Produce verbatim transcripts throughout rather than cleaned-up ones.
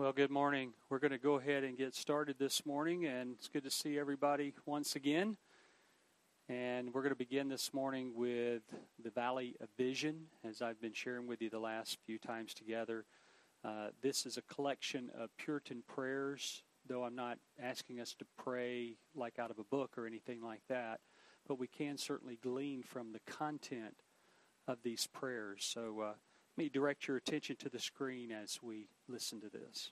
Well, good morning. We're going to go ahead and get started this morning, and it's good to see everybody once again. And we're going to begin this morning with the Valley of Vision, as I've been sharing with you the last few times together. Uh, this is a collection of Puritan prayers, though I'm not asking us to pray like out of a book or anything like that, but we can certainly glean from the content of these prayers. So uh, let me direct your attention to the screen as we listen to this.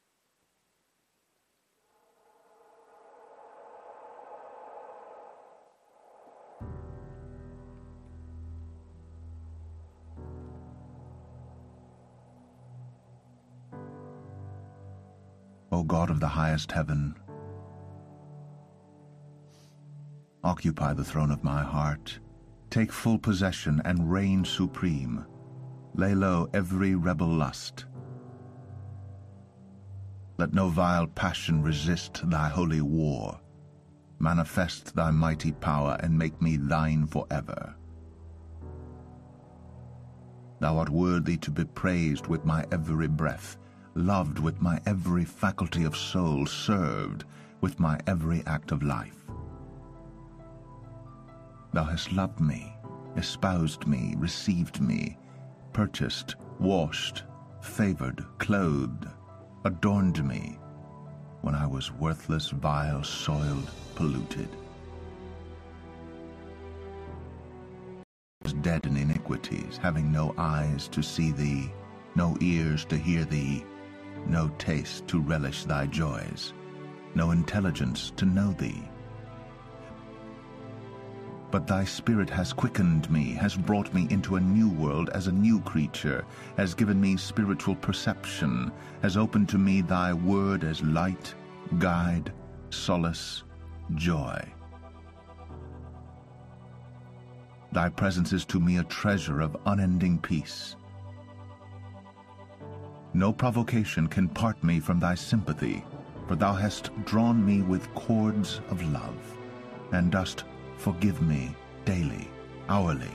O God of the highest heaven, occupy the throne of my heart, take full possession and reign supreme. Lay low every rebel lust. Let no vile passion resist thy holy war. Manifest thy mighty power and make me thine forever. Thou art worthy to be praised with my every breath, loved with my every faculty of soul, served with my every act of life. Thou hast loved me, espoused me, received me, purchased, washed, favored, clothed, adorned me when I was worthless, vile, soiled, polluted. I was dead in iniquities, having no eyes to see thee, no ears to hear thee, no taste to relish thy joys, no intelligence to know thee. But thy Spirit has quickened me, has brought me into a new world as a new creature, has given me spiritual perception, has opened to me thy word as light, guide, solace, joy. Thy presence is to me a treasure of unending peace. No provocation can part me from thy sympathy, for thou hast drawn me with cords of love, and dost forgive me daily, hourly.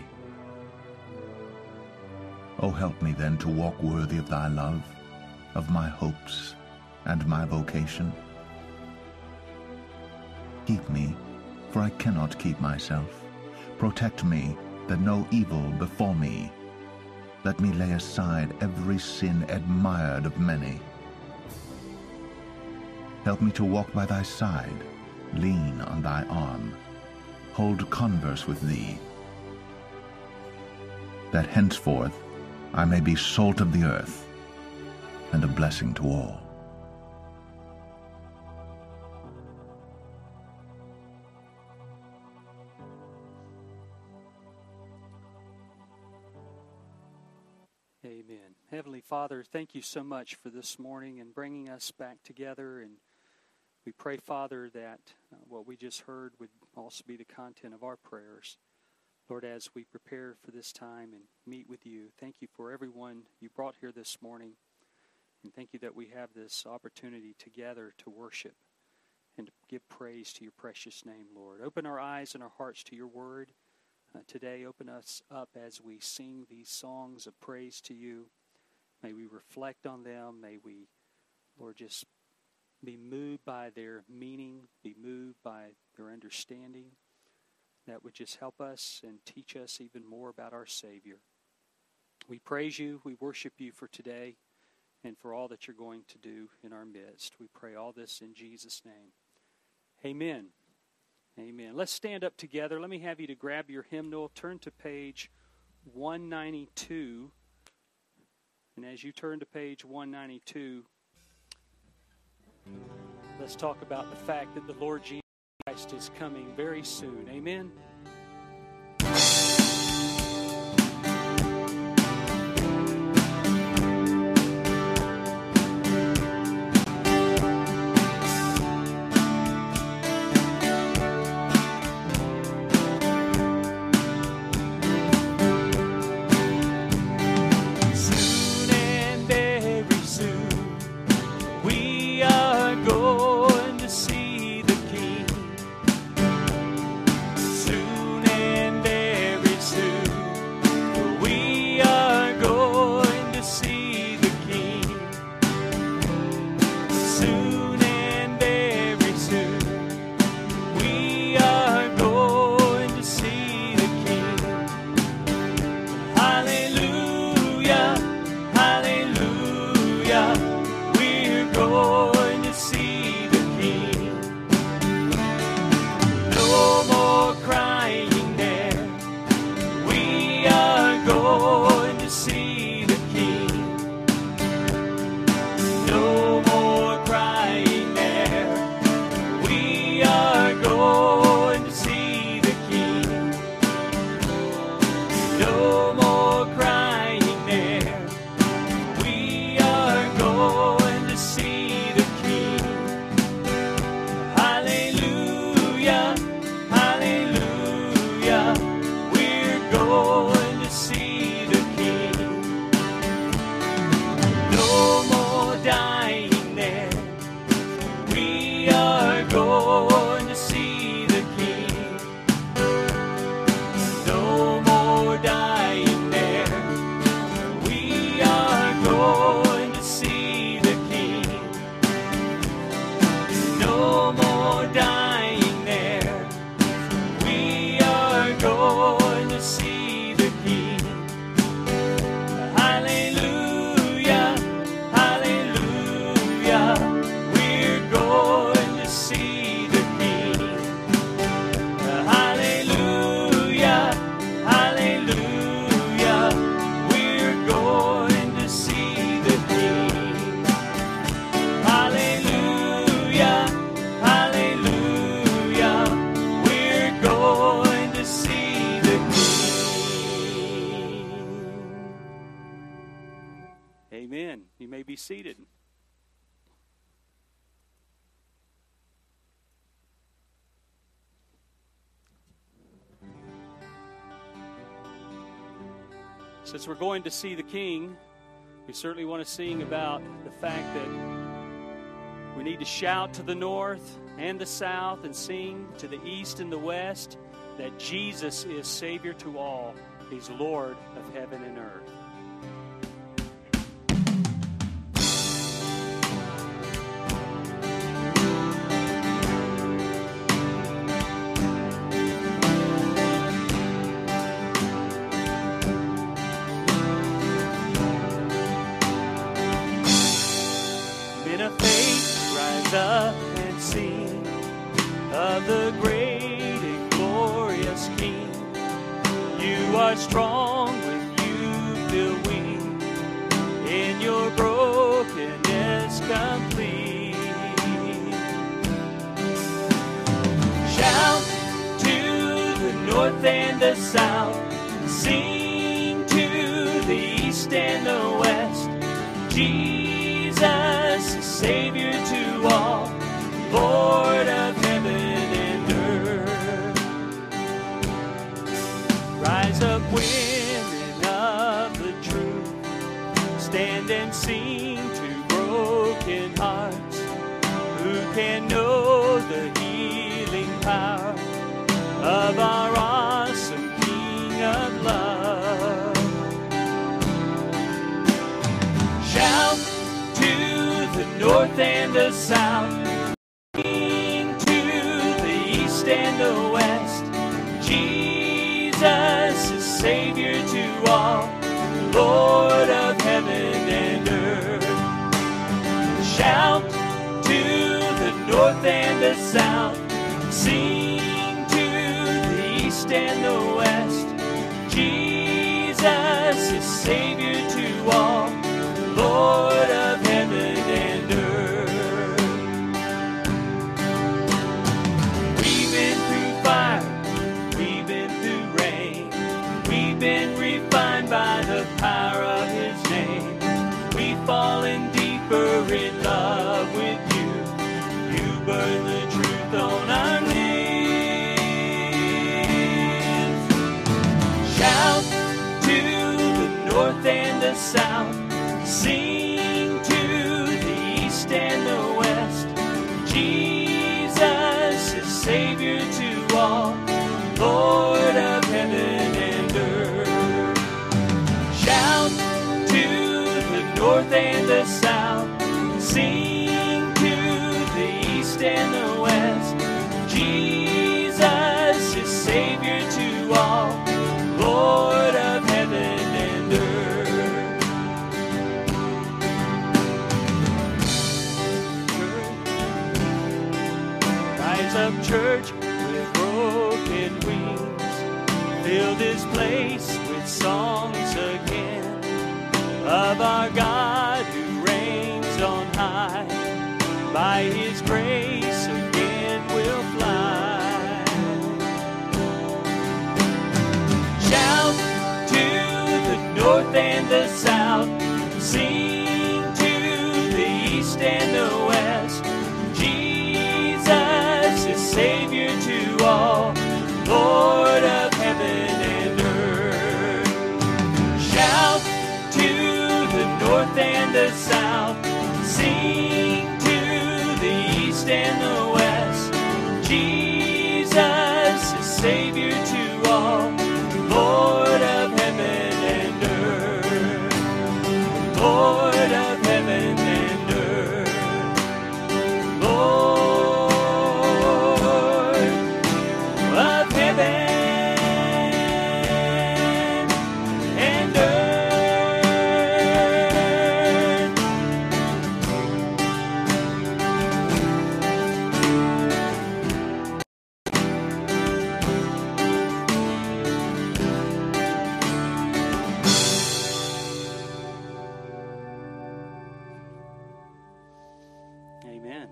O help me then to walk worthy of thy love, of my hopes and my vocation. Keep me, for I cannot keep myself. Protect me, that no evil befall me. Let me lay aside every sin admired of many. Help me to walk by thy side, lean on thy arm, hold converse with thee, that henceforth I may be salt of the earth and a blessing to all. Amen. Heavenly Father, thank you so much for this morning and bringing us back together. And we pray, Father, that uh, what we just heard would also be the content of our prayers. Lord, as we prepare for this time and meet with you, thank you for everyone you brought here this morning. And thank you that we have this opportunity together to worship and to give praise to your precious name, Lord. Open our eyes and our hearts to your word. Uh, today, open us up as we sing these songs of praise to you. May we reflect on them. May we, Lord, just be moved by their meaning, be moved by their understanding. That would just help us and teach us even more about our Savior. We praise you, we worship you for today and for all that you're going to do in our midst. We pray all this in Jesus' name. Amen. Amen. Let's stand up together. Let me have you to grab your hymnal, turn to page one ninety-two. And as you turn to page one ninety-two, let's talk about the fact that the Lord Jesus Christ is coming very soon. Amen. Soon No more dying there. We are going to see the King. No more dying there. We are going to see the King. No more dying there. We are going to see the King. Hallelujah, hallelujah. We're going to see the King. Hallelujah, hallelujah. We're going to see the King. Hallelujah, hallelujah. We're going to see the King. Amen. You may be seated. Since we're going to see the King, we certainly want to sing about the fact that we need to shout to the north and the south and sing to the east and the west that Jesus is Savior to all. He's Lord of heaven and earth. Men of faith, rise up and sing of the great and glorious King. You are strong when you feel weak, in your brokenness complete. Shout to the north and the south, sing to the east and the west. Jesus is Savior to all, Lord of heaven and earth. Rise up, women of the truth, stand and sing to broken hearts. Who can know the healing power of our awesome King of love? Shout to the north and the south, sing to the east and the west. Jesus is Savior to all, Lord of heaven and earth. Shout to the north and the south, sing to the east and the west. Jesus is Savior to all, Lord of heaven and earth. We've been through fire, we've been through rain, we've been refined by the power of His name. We've fallen deeper in love with you. You burn the truth on our lips. Shout to the north and the south, sing to the east and the west. Jesus is Savior to all, Lord of heaven and earth. Shout to the north and the south, sing to the east and the west. Jesus is Savior to all, Lord of heaven and earth. Rise up, church, with broken wings. Fill this place with songs again of our God who reigns on high. By His grace again we'll fly. Shout to the north and the south, sing to the east and the west. Jesus is Savior to all, Lord of heaven and earth. Shout to the north and the south, Sing to the east and the west, Jesus is Savior to all, Lord of heaven and earth, Lord of heaven and earth, Lord of heaven and earth. Amen.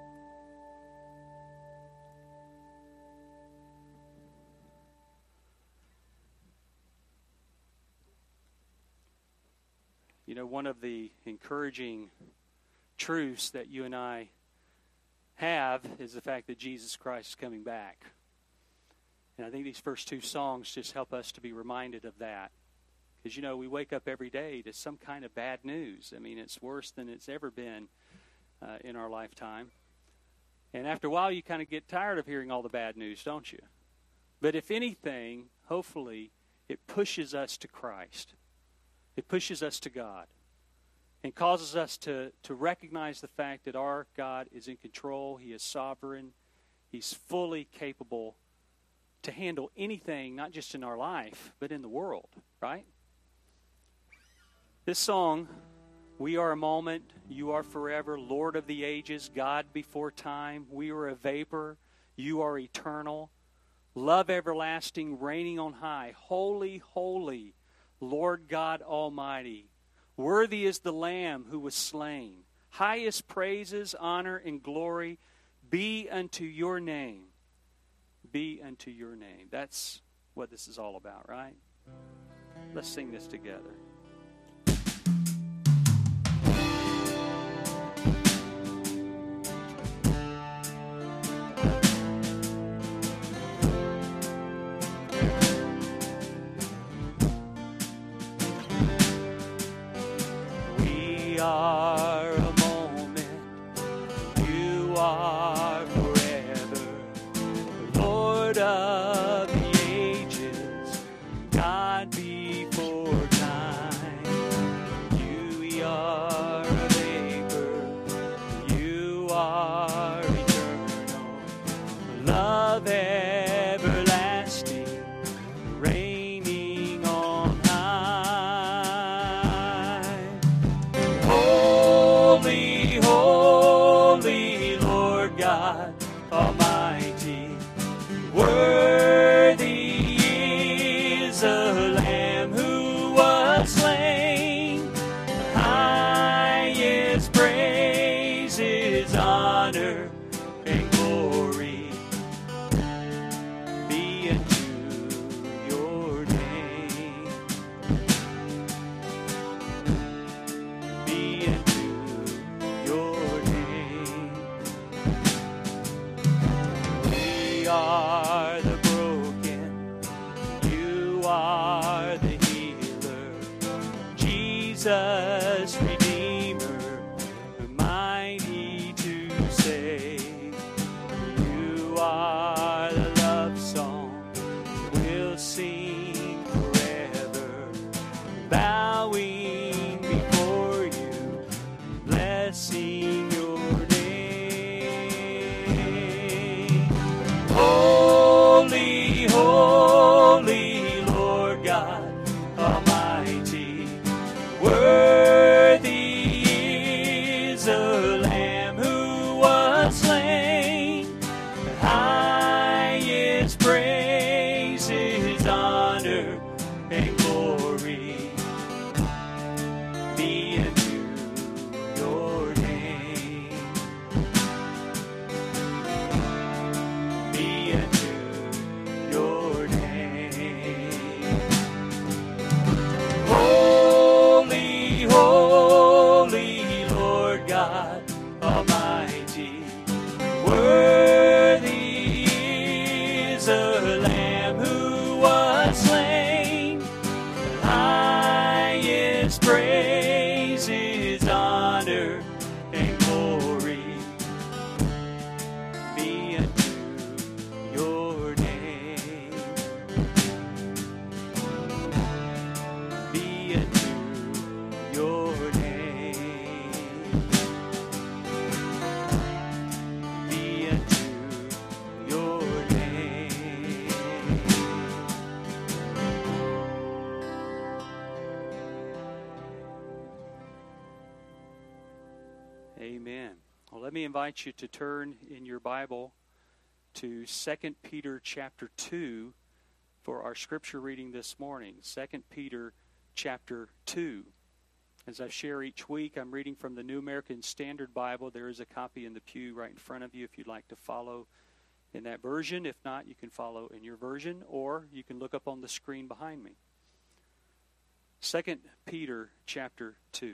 You know, one of the encouraging truths that you and I have is the fact that Jesus Christ is coming back. And I think these first two songs just help us to be reminded of that. Because, you know, we wake up every day to some kind of bad news. I mean, it's worse than it's ever been uh, in our lifetime. And after a while, you kind of get tired of hearing all the bad news, don't you? But if anything, hopefully, it pushes us to Christ. It pushes us to God and causes us to, to recognize the fact that our God is in control. He is sovereign. He's fully capable to handle anything, not just in our life, but in the world, right? This song, we are a moment, you are forever, Lord of the ages, God before time. We are a vapor, you are eternal. Love everlasting, reigning on high. Holy, holy, Lord God Almighty. Worthy is the Lamb who was slain. Highest praises, honor, and glory be unto your name. Be unto your name. That's what this is all about, right? Let's sing this together. We are a moment, you are forever, Lord of the ages, God before time. You we are a vapor, you are eternal, love everlasting, reigning on high. Holy, holy, Lord God Almighty, worthy is the Lamb who was slain. The highest praises, honor, and glory be unto your name. Be unto your name. We are the broken, you are the healer, Jesus Redeemer, mighty to save. You are the love song we'll sing forever, bowing before you, blessing your name. Holy, holy, Lord God Almighty, worthy is the Lamb who was slain. The highest praises, honor, and glory be unto your name. Amen. Well, let me invite you to turn in your Bible to Second Peter chapter two for our scripture reading this morning. Second Peter chapter two. As I share each week, I'm reading from the New American Standard Bible. There is a copy in the pew right in front of you if you'd like to follow in that version. If not, you can follow in your version, or you can look up on the screen behind me. Second Peter chapter two.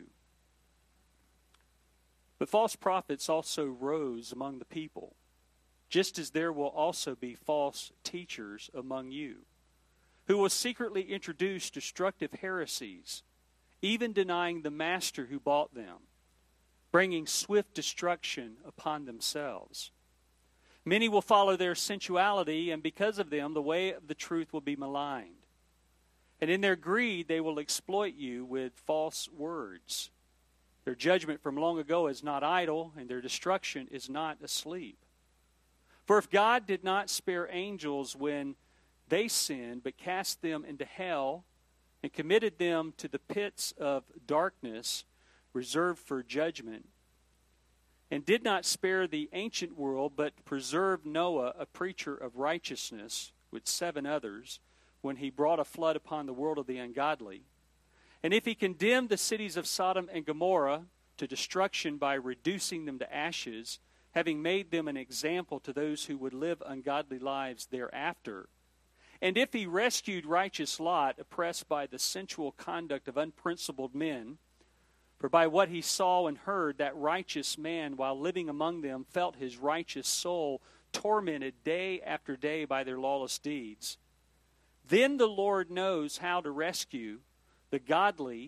But false prophets also rose among the people, just as there will also be false teachers among you, who will secretly introduce destructive heresies, even denying the master who bought them, bringing swift destruction upon themselves. Many will follow their sensuality, and because of them, the way of the truth will be maligned. And in their greed, they will exploit you with false words. Their judgment from long ago is not idle, and their destruction is not asleep. For if God did not spare angels when they sinned, but cast them into hell and committed them to the pits of darkness reserved for judgment, and did not spare the ancient world, but preserved Noah, a preacher of righteousness, with seven others, when he brought a flood upon the world of the ungodly, and if he condemned the cities of Sodom and Gomorrah to destruction by reducing them to ashes, having made them an example to those who would live ungodly lives thereafter, and if he rescued righteous Lot, oppressed by the sensual conduct of unprincipled men, for by what he saw and heard, that righteous man, while living among them, felt his righteous soul tormented day after day by their lawless deeds, then the Lord knows how to rescue the godly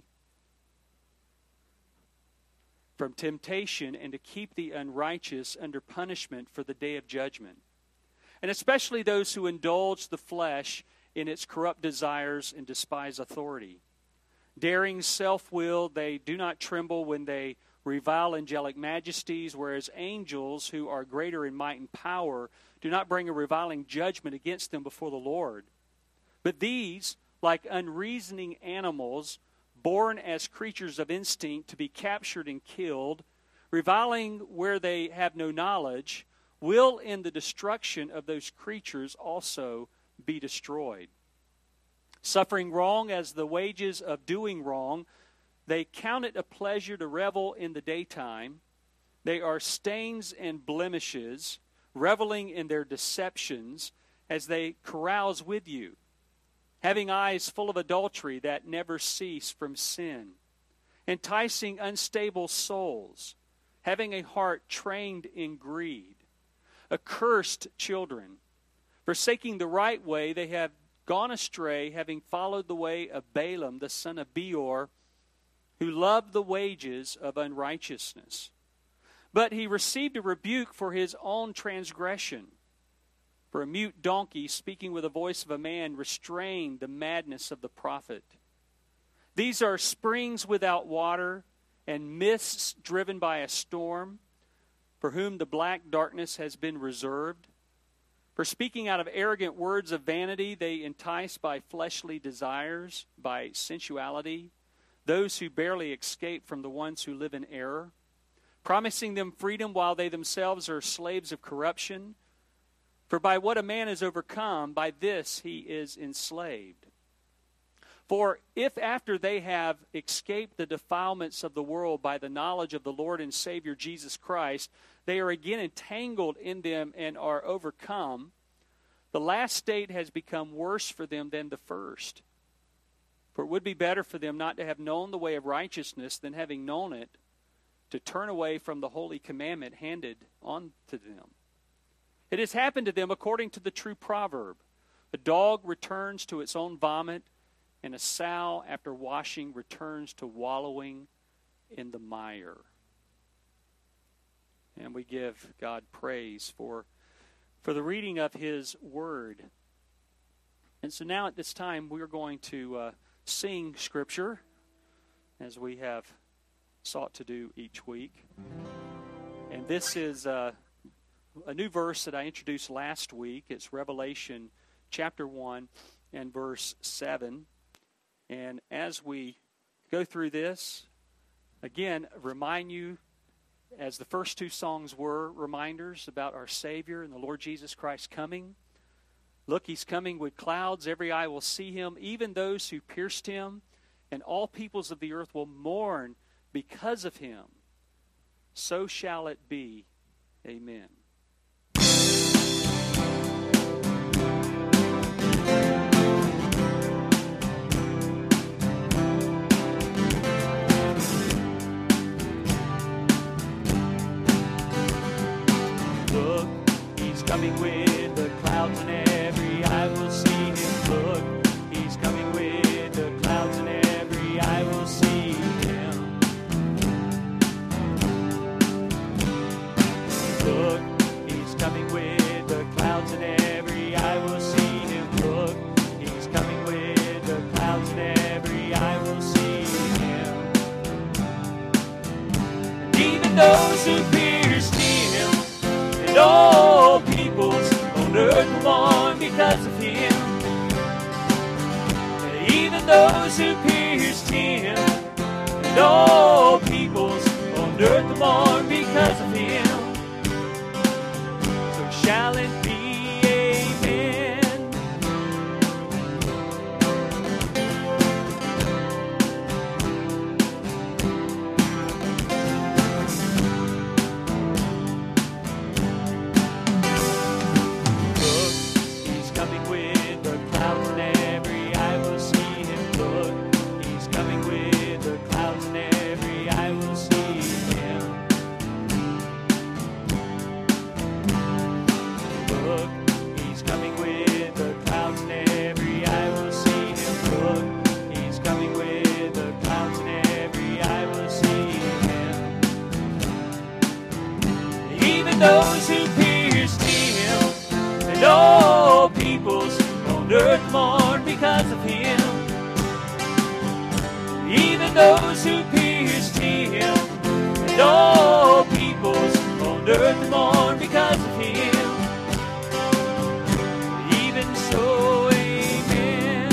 from temptation and to keep the unrighteous under punishment for the day of judgment, and especially those who indulge the flesh in its corrupt desires and despise authority. Daring, self-willed, they do not tremble when they revile angelic majesties, whereas angels who are greater in might and power do not bring a reviling judgment against them before the Lord. But these, like unreasoning animals, born as creatures of instinct to be captured and killed, reviling where they have no knowledge, will in the destruction of those creatures also be destroyed. Suffering wrong as the wages of doing wrong, they count it a pleasure to revel in the daytime. They are stains and blemishes, reveling in their deceptions as they carouse with you, having eyes full of adultery that never cease from sin, enticing unstable souls, having a heart trained in greed, accursed children, forsaking the right way, they have gone astray, having followed the way of Balaam, the son of Beor, who loved the wages of unrighteousness. But he received a rebuke for his own transgression. For a mute donkey, speaking with the voice of a man, restrained the madness of the prophet. These are springs without water, and mists driven by a storm, for whom the black darkness has been reserved. For speaking out of arrogant words of vanity, they entice by fleshly desires, by sensuality, those who barely escape from the ones who live in error, promising them freedom while they themselves are slaves of corruption. For by what a man is overcome, by this he is enslaved. For if after they have escaped the defilements of the world by the knowledge of the Lord and Savior Jesus Christ, they are again entangled in them and are overcome, the last state has become worse for them than the first. For it would be better for them not to have known the way of righteousness than, having known it, to turn away from the holy commandment handed on to them. It has happened to them according to the true proverb: a dog returns to its own vomit, and a sow after washing returns to wallowing in the mire. And we give God praise for, for the reading of His Word. And so now at this time we're going to uh, sing Scripture, as we have sought to do each week. And this is uh, a new verse that I introduced last week. It's Revelation chapter one and verse seven. And as we go through this, again, remind you as the first two songs were reminders about our Savior and the Lord Jesus Christ coming. Look, he's coming with clouds. Every eye will see him, even those who pierced him. And all peoples of the earth will mourn because of him. So shall it be. Amen. Look, he's coming with the clouds, and every eye will see him. Look, he's coming with the clouds, and every eye will see him. Look, he's coming with the clouds, and every eye will see him. Look, he's coming with the clouds, and every eye will see him. And even those who pierced him, and all peoples on earth will mourn because of him. And even those who pierced him, and all peoples on earth will mourn because of him. So shall it be. Amen. Look, he's coming with the clouds, and every eye will see him. Look, he's coming with the clouds, and every eye will see him. Look, he's coming with the clouds, and every eye will see him. Look, he's coming with the clouds, and every eye will see him. Even those who pierced him, and all peoples on earth mourn because of him. Even those who pierced him, and all peoples on earth mourn because of him. Even so, amen.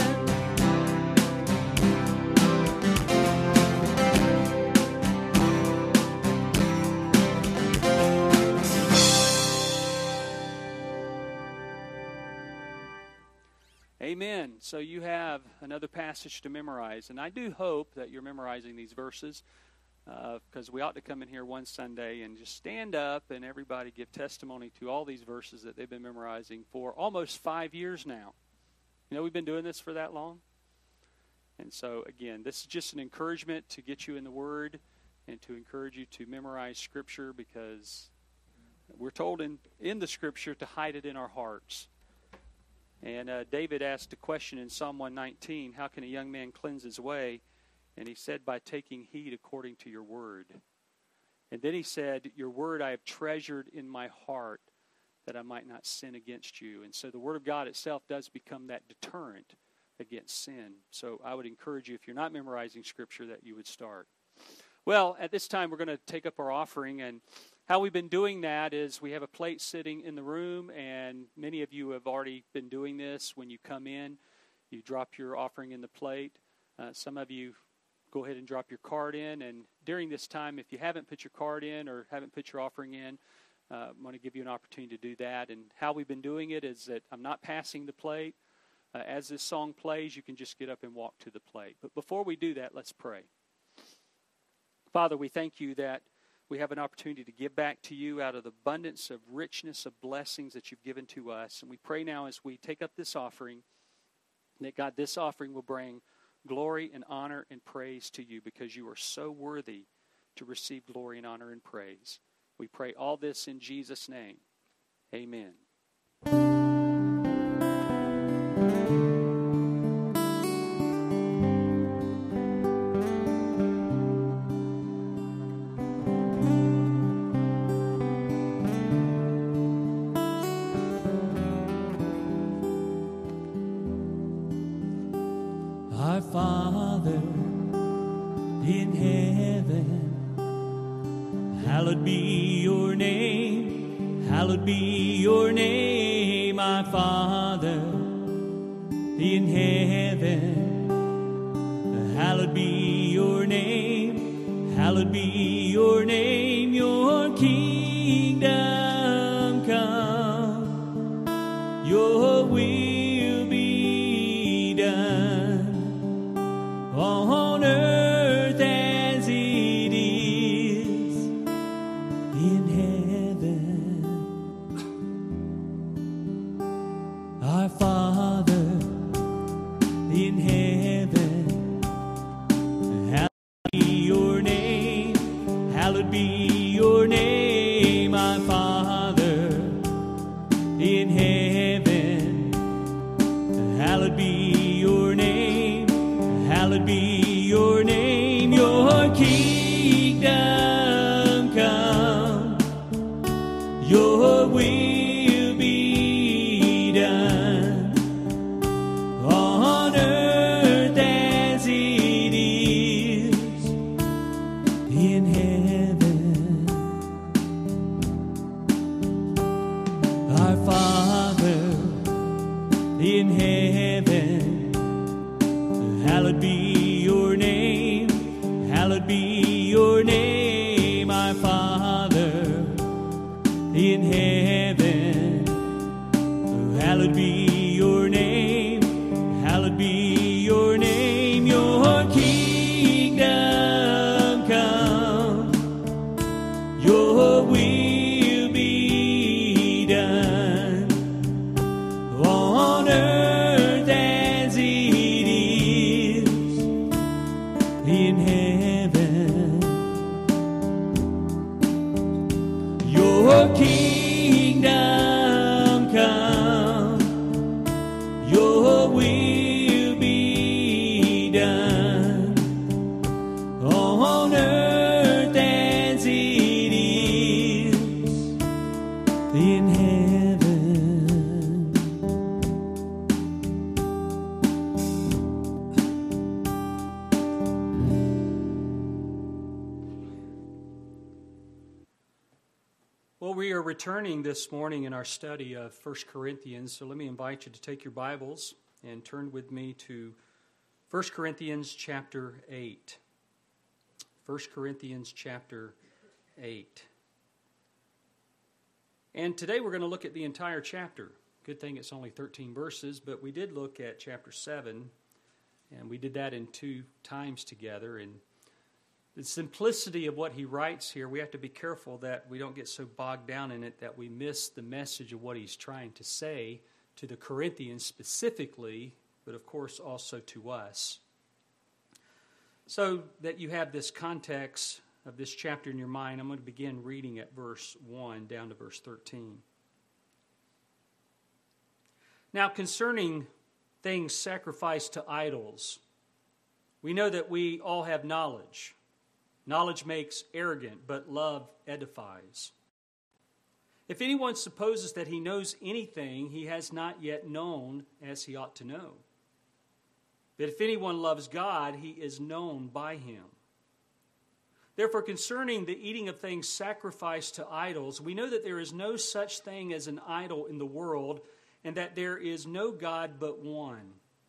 Amen. So you have another passage to memorize, and I do hope that you're memorizing these verses, because uh, we ought to come in here one Sunday and just stand up and everybody give testimony to all these verses that they've been memorizing for almost five years now. You know, we've been doing this for that long. And so, again, this is just an encouragement to get you in the Word and to encourage you to memorize Scripture, because we're told in, in the Scripture to hide it in our hearts. And uh, David asked a question in Psalm one nineteen, how can a young man cleanse his way? And he said, by taking heed according to your word. And then he said, your word I have treasured in my heart, that I might not sin against you. And so the word of God itself does become that deterrent against sin. So I would encourage you, if you're not memorizing Scripture, that you would start. Well, at this time we're going to take up our offering, and how we've been doing that is we have a plate sitting in the room, and many of you have already been doing this. When you come in, you drop your offering in the plate. Uh, some of you go ahead and drop your card in, and during this time, if you haven't put your card in or haven't put your offering in, uh, I'm going to give you an opportunity to do that. And how we've been doing it is that I'm not passing the plate. Uh, as this song plays, you can just get up and walk to the plate. But before we do that, let's pray. Father, we thank you that we have an opportunity to give back to you out of the abundance of richness of blessings that you've given to us. And we pray now as we take up this offering, that God, this offering will bring glory and honor and praise to you, because you are so worthy to receive glory and honor and praise. We pray all this in Jesus' name. Amen. Our Father in heaven, hallowed be your name, hallowed be your name, our Father in heaven, hallowed be your name, hallowed be your name, your hallowed be your name, our Father in heaven. Hallowed be your name, hallowed be your name, your kingdom come, your will be done on earth as it is in heaven. Our Father in heaven, hallowed be your name, hallowed be your name, our Father in heaven, hallowed be your name, hallowed be your name, your kingdom come, your will be done on earth as it is in heaven. Your kingdom come, your will be done on earth as it is in heaven. Well, we are returning this morning in our study of First Corinthians, so let me invite you to take your Bibles and turn with me to First Corinthians chapter eight. First Corinthians chapter eight. And today we're going to look at the entire chapter. Good thing it's only thirteen verses, but we did look at chapter seven, and we did that in two times together. And the simplicity of what he writes here, we have to be careful that we don't get so bogged down in it that we miss the message of what he's trying to say to the Corinthians specifically, but of course also to us. So that you have this context of this chapter in your mind, I'm going to begin reading at verse one down to verse thirteen. Now, concerning things sacrificed to idols, we know that we all have knowledge. Knowledge makes arrogant, but love edifies. If anyone supposes that he knows anything, he has not yet known as he ought to know. But if anyone loves God, he is known by him. Therefore, concerning the eating of things sacrificed to idols, we know that there is no such thing as an idol in the world, and that there is no God but one.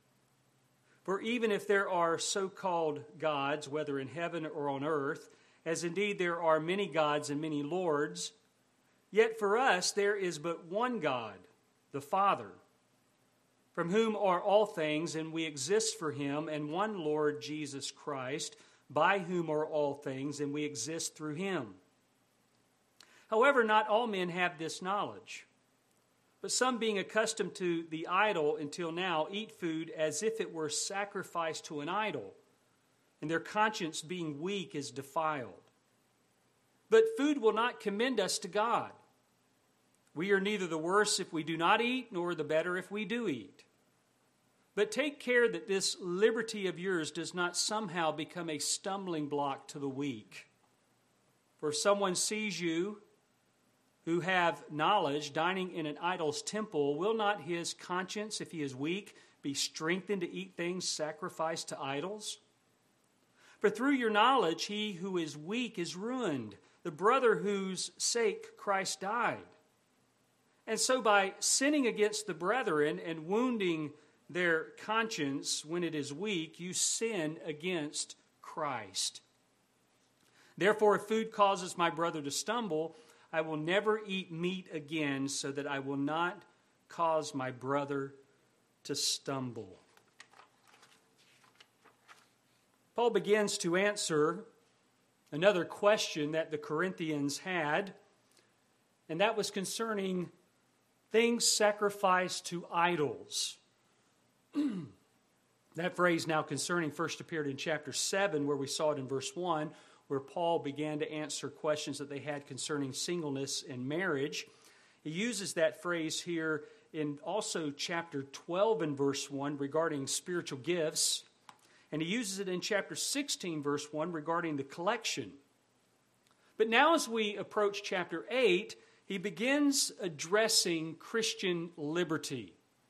For even if there are so-called gods, whether in heaven or on earth, as indeed there are many gods and many lords, yet for us there is but one God, the Father, from whom are all things, and we exist for him, and one Lord Jesus Christ, by whom are all things, and we exist through him. However, not all men have this knowledge. But some, being accustomed to the idol until now, eat food as if it were sacrificed to an idol, and their conscience being weak is defiled. But food will not commend us to God. We are neither the worse if we do not eat, nor the better if we do eat. But take care that this liberty of yours does not somehow become a stumbling block to the weak. For if someone sees you who have knowledge dining in an idol's temple, will not his conscience, if he is weak, be strengthened to eat things sacrificed to idols? For through your knowledge he who is weak is ruined, the brother whose sake Christ died. And so by sinning against the brethren and wounding their conscience when it is weak, you sin against Christ. Therefore, if food causes my brother to stumble, I will never eat meat again, so that I will not cause my brother to stumble. Paul begins to answer another question that the Corinthians had, and that was concerning things sacrificed to idols. That phrase, now concerning, first appeared in chapter seven, where we saw it in verse one. where Paul began to answer questions that they had concerning singleness and marriage. He uses that phrase here in also chapter twelve and verse one regarding spiritual gifts. And he uses it in chapter sixteen, verse one, regarding the collection. But now as we approach chapter eight, he begins addressing Christian liberty.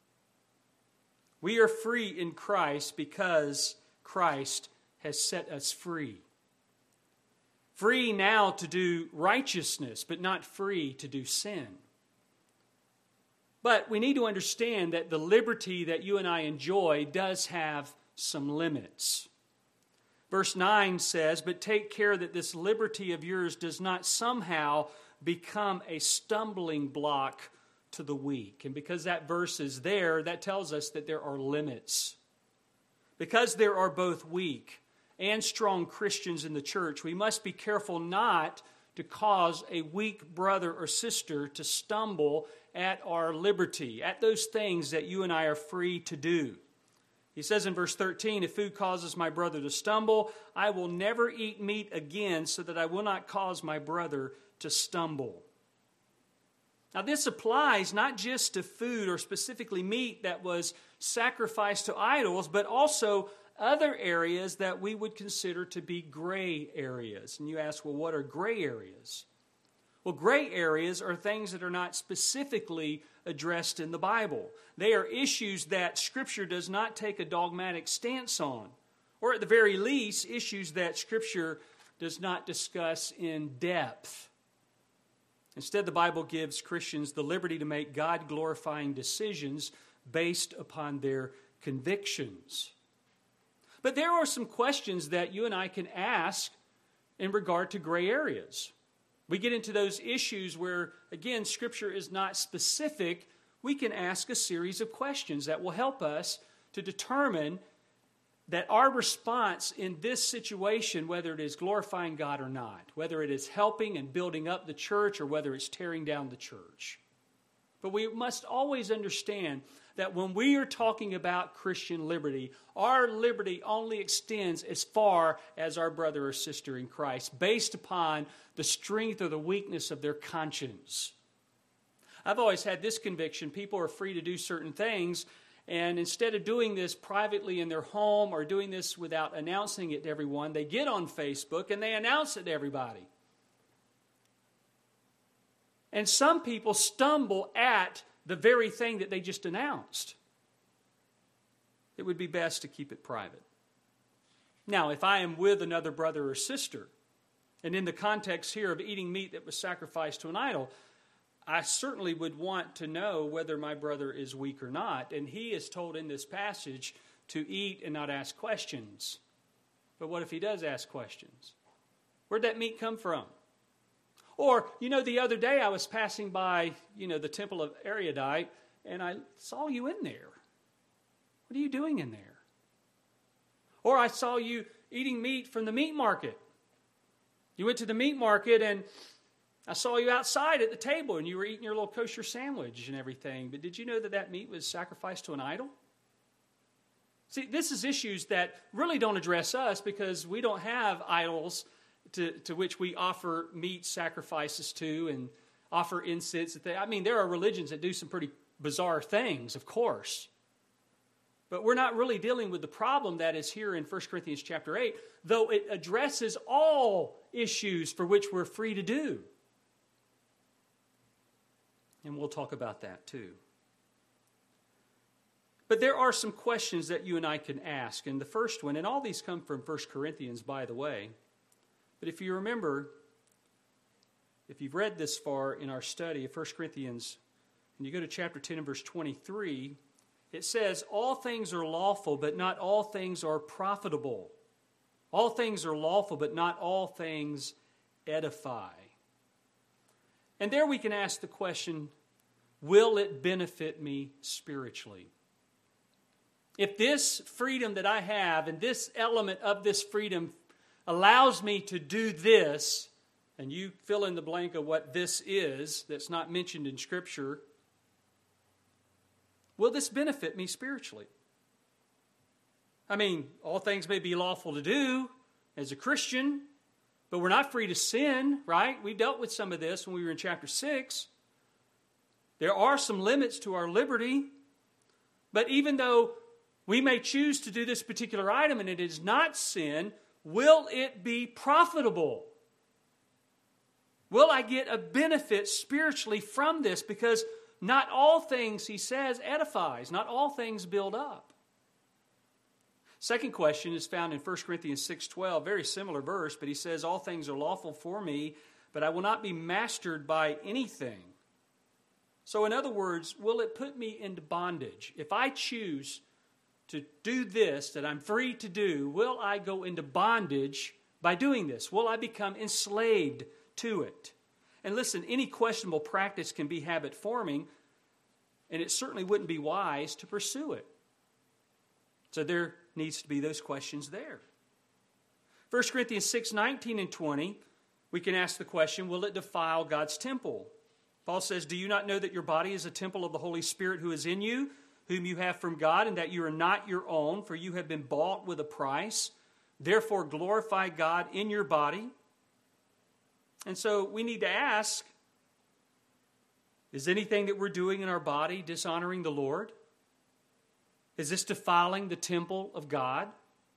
We are free in Christ because Christ has set us free. Free now to do righteousness, but not free to do sin. But we need to understand that the liberty that you and I enjoy does have some limits. Verse nine says, "But take care that this liberty of yours does not somehow become a stumbling block to the weak." And because that verse is there, that tells us that there are limits. Because there are both weak and strong Christians in the church, we must be careful not to cause a weak brother or sister to stumble at our liberty, at those things that you and I are free to do. He says in verse thirteen, "If food causes my brother to stumble, I will never eat meat again so that I will not cause my brother to stumble." Now this applies not just to food or specifically meat that was sacrificed to idols, but also other areas that we would consider to be gray areas. And you ask, well, what are gray areas? Well, gray areas are things that are not specifically addressed in the Bible. They are issues that Scripture does not take a dogmatic stance on, or at the very least, issues that Scripture does not discuss in depth. Instead, the Bible gives Christians the liberty to make God-glorifying decisions based upon their convictions. But there are some questions that you and I can ask in regard to gray areas. We get into those issues where, again, Scripture is not specific. We can ask a series of questions that will help us to determine that our response in this situation, whether it is glorifying God or not, whether it is helping and building up the church or whether it's tearing down the church. But we must always understand that when we are talking about Christian liberty, our liberty only extends as far as our brother or sister in Christ, based upon the strength or the weakness of their conscience. I've always had this conviction: people are free to do certain things, and instead of doing this privately in their home or doing this without announcing it to everyone, they get on Facebook and they announce it to everybody. And some people stumble at the very thing that they just announced. It would be best to keep it private. Now, if I am with another brother or sister, and in the context here of eating meat that was sacrificed to an idol, I certainly would want to know whether my brother is weak or not. And he is told in this passage to eat and not ask questions. But what if he does ask questions? Where'd that meat come from? Or, you know, the other day I was passing by, you know, the temple of Erudite, and I saw you in there. What are you doing in there? Or I saw you eating meat from the meat market. You went to the meat market, and I saw you outside at the table, and you were eating your little kosher sandwich and everything. But did you know that that meat was sacrificed to an idol? See, this is issues that really don't address us because we don't have idols To, to which we offer meat sacrifices to and offer incense. I mean, there are religions that do some pretty bizarre things, of course. But we're not really dealing with the problem that is here in First Corinthians chapter eight, though it addresses all issues for which we're free to do. And we'll talk about that too. But there are some questions that you and I can ask. And the first one, and all these come from First Corinthians, by the way. But if you remember, if you've read this far in our study of First Corinthians, and you go to chapter ten and verse twenty-three, it says, all things are lawful, but not all things are profitable. All things are lawful, but not all things edify. And there we can ask the question, will it benefit me spiritually? If this freedom that I have and this element of this freedom allows me to do this, and you fill in the blank of what this is that's not mentioned in Scripture, will this benefit me spiritually? I mean, all things may be lawful to do as a Christian, But we're not free to sin, right? We dealt with some of this when we were in chapter six. There are some limits to our liberty. But even though we may choose to do this particular item and it is not sin, will it be profitable? Will I get a benefit spiritually from this? Because not all things, he says, edifies. Not all things build up. Second question is found in First Corinthians six twelve, very similar verse, but he says, all things are lawful for me, but I will not be mastered by anything. So in other words, will it put me into bondage? If I choose to do this that I'm free to do, will I go into bondage by doing this? Will I become enslaved to it? And listen, any questionable practice can be habit forming, and it certainly wouldn't be wise to pursue it. So there needs to be those questions there. First Corinthians six nineteen and twenty, we can ask the question, will it defile God's temple? Paul says, do you not know that your body is a temple of the Holy Spirit who is in you, whom you have from God, and that you are not your own, for you have been bought with a price? Therefore glorify God in your body. And so we need to ask, is anything that we're doing in our body dishonoring the Lord? Is this defiling the temple of God?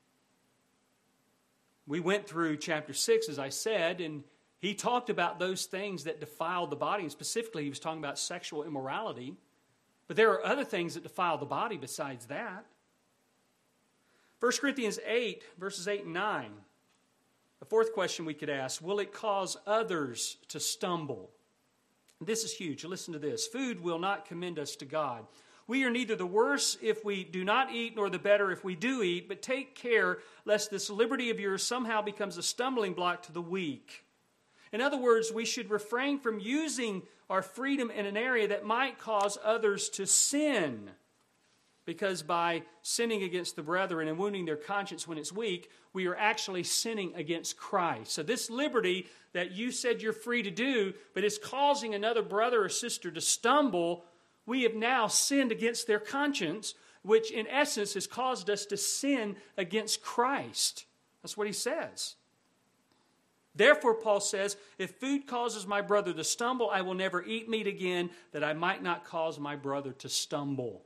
We went through chapter six, as I said, and he talked about those things that defile the body, and specifically he was talking about sexual immorality. But there are other things that defile the body besides that. First Corinthians eight, verses eight and nine. The fourth question we could ask, will it cause others to stumble? This is huge. Listen to this. Food will not commend us to God. We are neither the worse if we do not eat, nor the better if we do eat, but take care lest this liberty of yours somehow becomes a stumbling block to the weak. In other words, we should refrain from using our freedom in an area that might cause others to sin. Because by sinning against the brethren and wounding their conscience when it's weak, we are actually sinning against Christ. So this liberty that you said you're free to do, but is causing another brother or sister to stumble, we have now sinned against their conscience, which in essence has caused us to sin against Christ. That's what he says. Therefore, Paul says, if food causes my brother to stumble, I will never eat meat again, that I might not cause my brother to stumble.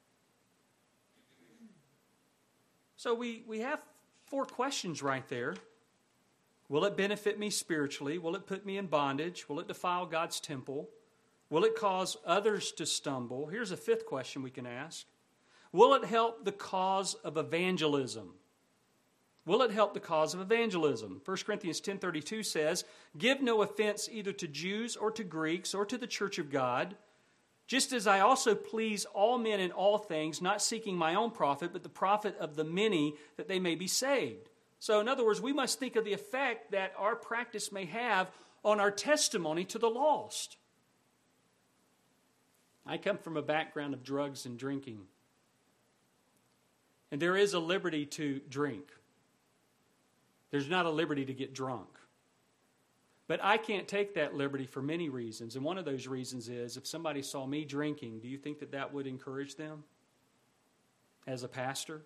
So we, we have four questions right there. Will it benefit me spiritually? Will it put me in bondage? Will it defile God's temple? Will it cause others to stumble? Here's a fifth question we can ask. Will it help the cause of evangelism? Will it help the cause of evangelism? First Corinthians ten thirty-two says, give no offense either to Jews or to Greeks or to the church of God, just as I also please all men in all things, not seeking my own profit, but the profit of the many, that they may be saved. So in other words, we must think of the effect that our practice may have on our testimony to the lost. I come from a background of drugs and drinking. And there is a liberty to drink. There's not a liberty to get drunk. But I can't take that liberty for many reasons. And one of those reasons is if somebody saw me drinking, do you think that that would encourage them as a pastor?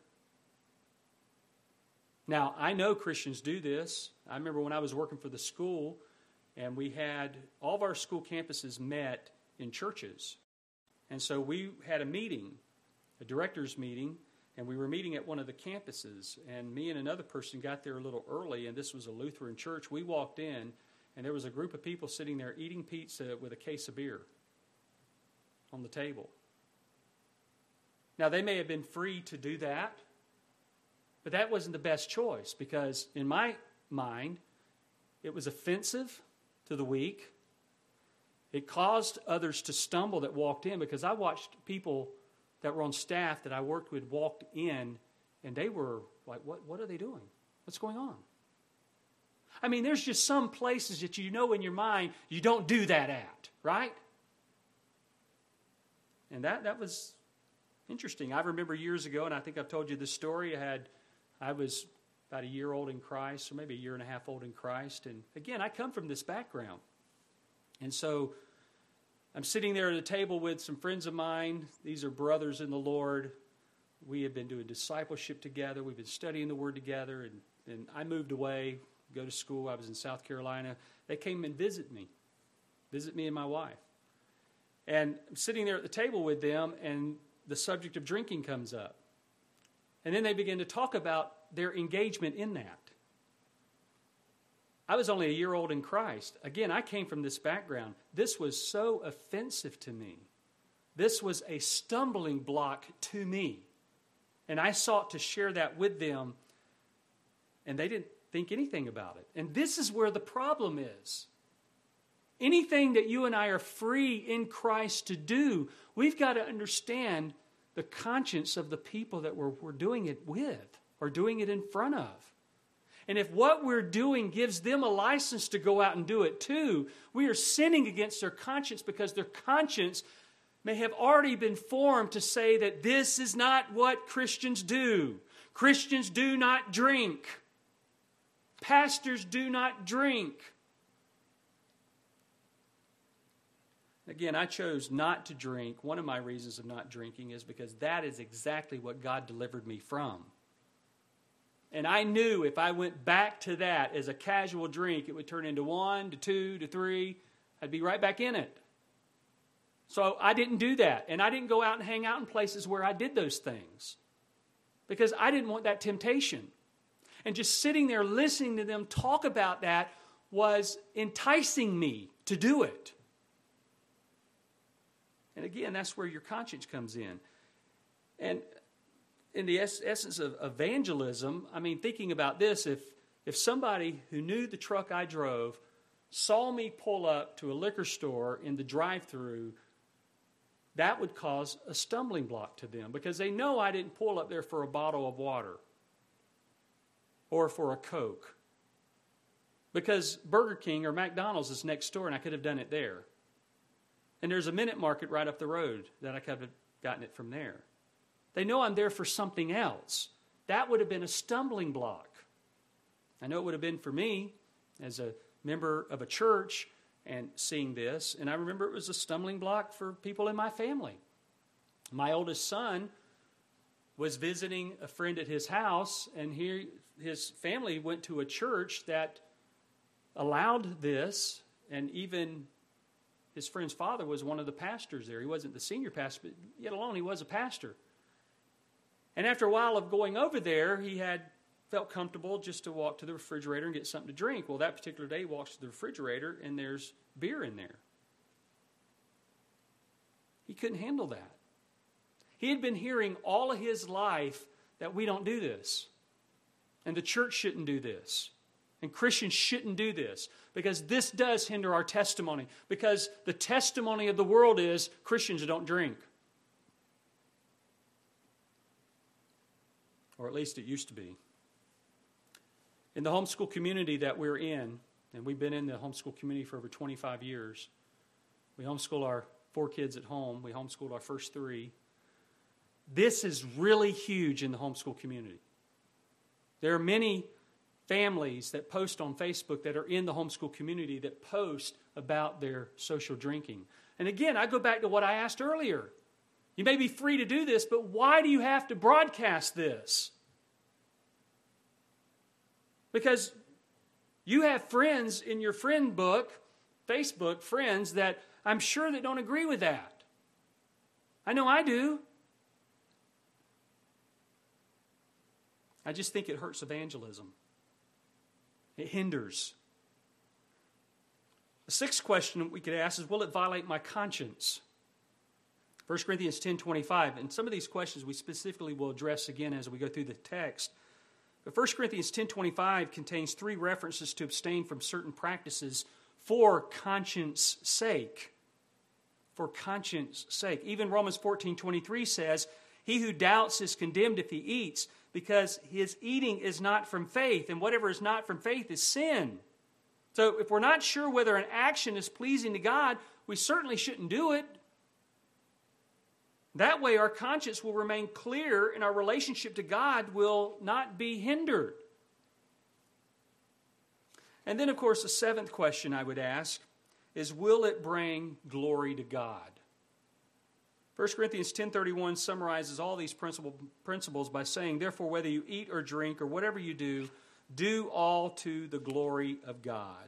Now, I know Christians do this. I remember when I was working for the school, and we had all of our school campuses met in churches. And so we had a meeting, a director's meeting, and we were meeting at one of the campuses. And me and another person got there a little early, and this was a Lutheran church. We walked in, and there was a group of people sitting there eating pizza with a case of beer on the table. Now, they may have been free to do that, but that wasn't the best choice because, in my mind, it was offensive to the weak. It caused others to stumble that walked in because I watched people that were on staff that I worked with walked in, and they were like, what, what are they doing? What's going on? I mean, there's just some places that you know in your mind you don't do that at, right? And that that was interesting. I remember years ago, and I think I've told you this story, I had, I was about a year old in Christ, or maybe a year and a half old in Christ, and again, I come from this background. And so I'm sitting there at a table with some friends of mine. These are brothers in the Lord. We have been doing discipleship together. We've been studying the Word together, and, and I moved away go to school. I was in South Carolina. They came and visit me, visit me and my wife. And I'm sitting there at the table with them, and the subject of drinking comes up. And then they begin to talk about their engagement in that. I was only a year old in Christ. Again, I came from this background. This was so offensive to me. This was a stumbling block to me. And I sought to share that with them, and they didn't think anything about it. And this is where the problem is. Anything that you and I are free in Christ to do, we've got to understand the conscience of the people that we're, we're doing it with or doing it in front of. And if what we're doing gives them a license to go out and do it too, we are sinning against their conscience, because their conscience may have already been formed to say that this is not what Christians do. Christians do not drink. Pastors do not drink. Again, I chose not to drink. One of my reasons of not drinking is because that is exactly what God delivered me from. And I knew if I went back to that as a casual drink, it would turn into one, to two, to three. I'd be right back in it. So I didn't do that. And I didn't go out and hang out in places where I did those things, because I didn't want that temptation. And just sitting there listening to them talk about that was enticing me to do it. And again, that's where your conscience comes in. And in the es- essence of evangelism, I mean, thinking about this, if if somebody who knew the truck I drove saw me pull up to a liquor store in the drive-thru, that would cause a stumbling block to them, because they know I didn't pull up there for a bottle of water or for a Coke, because Burger King or McDonald's is next door and I could have done it there. And there's a Minute Market right up the road that I could have gotten it from there. They know I'm there for something else. That would have been a stumbling block. I know it would have been for me as a member of a church and seeing this. And I remember it was a stumbling block for people in my family. My oldest son was visiting a friend at his house, and he, his family went to a church that allowed this, and even his friend's father was one of the pastors there. He wasn't the senior pastor, but yet alone he was a pastor. And after a while of going over there, he had felt comfortable just to walk to the refrigerator and get something to drink. Well, that particular day he walks to the refrigerator and there's beer in there. He couldn't handle that. He had been hearing all of his life that we don't do this. And the church shouldn't do this. And Christians shouldn't do this, because this does hinder our testimony. Because the testimony of the world is Christians don't drink. Or at least it used to be. In the homeschool community that we're in, and we've been in the homeschool community for over twenty-five years, we homeschool our four kids at home. We homeschooled our first three. This is really huge in the homeschool community. There are many families that post on Facebook that are in the homeschool community that post about their social drinking. And again, I go back to what I asked earlier. You may be free to do this, but why do you have to broadcast this? Because you have friends in your friend book, Facebook friends, that I'm sure that don't agree with that. I know I do. I just think it hurts evangelism. It hinders. The sixth question we could ask is, will it violate my conscience? First Corinthians ten twenty-five, and some of these questions we specifically will address again as we go through the text. But First Corinthians ten twenty-five contains three references to abstain from certain practices for conscience sake. For conscience sake. Even Romans fourteen twenty-three says, he who doubts is condemned if he eats, because his eating is not from faith, and whatever is not from faith is sin. So if we're not sure whether an action is pleasing to God, we certainly shouldn't do it. That way our conscience will remain clear and our relationship to God will not be hindered. And then, of course, the seventh question I would ask is, will it bring glory to God? First Corinthians ten thirty-one summarizes all these principle, principles by saying, therefore, whether you eat or drink or whatever you do, do all to the glory of God.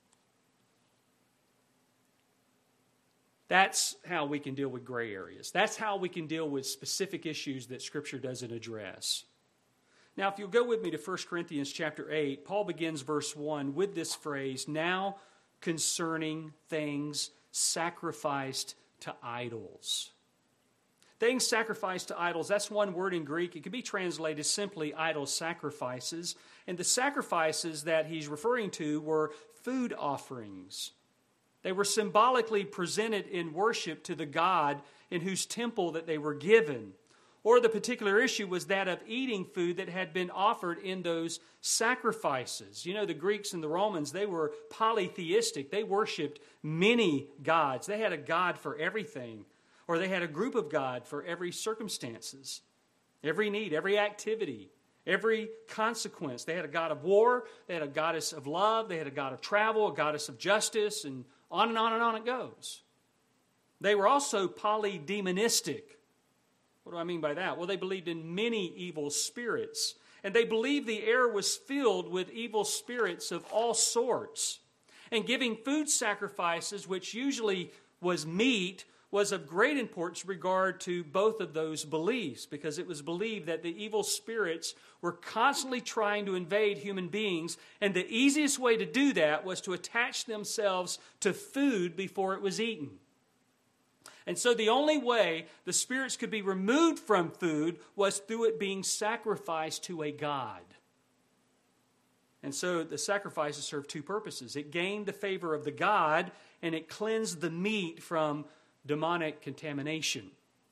That's how we can deal with gray areas. That's how we can deal with specific issues that Scripture doesn't address. Now, if you'll go with me to First Corinthians chapter eight, Paul begins verse one with this phrase, now concerning things sacrificed to idols. Things sacrificed to idols, that's one word in Greek. It can be translated simply idol sacrifices. And the sacrifices that he's referring to were food offerings. They were symbolically presented in worship to the God in whose temple that they were given. Or the particular issue was that of eating food that had been offered in those sacrifices. You know, the Greeks and the Romans, they were polytheistic. They worshipped many gods. They had a god for everything. Or they had a group of God for every circumstances, every need, every activity, every consequence. They had a god of war. They had a goddess of love. They had a god of travel, a goddess of justice, and on and on and on it goes. They were also polydemonistic. What do I mean by that? Well, they believed in many evil spirits. And they believed the air was filled with evil spirits of all sorts. And giving food sacrifices, which usually was meat, was of great importance in regard to both of those beliefs, because it was believed that the evil spirits were constantly trying to invade human beings, and the easiest way to do that was to attach themselves to food before it was eaten. And so the only way the spirits could be removed from food was through it being sacrificed to a god. And so the sacrifices served two purposes. It gained the favor of the god, and it cleansed the meat from demonic contamination.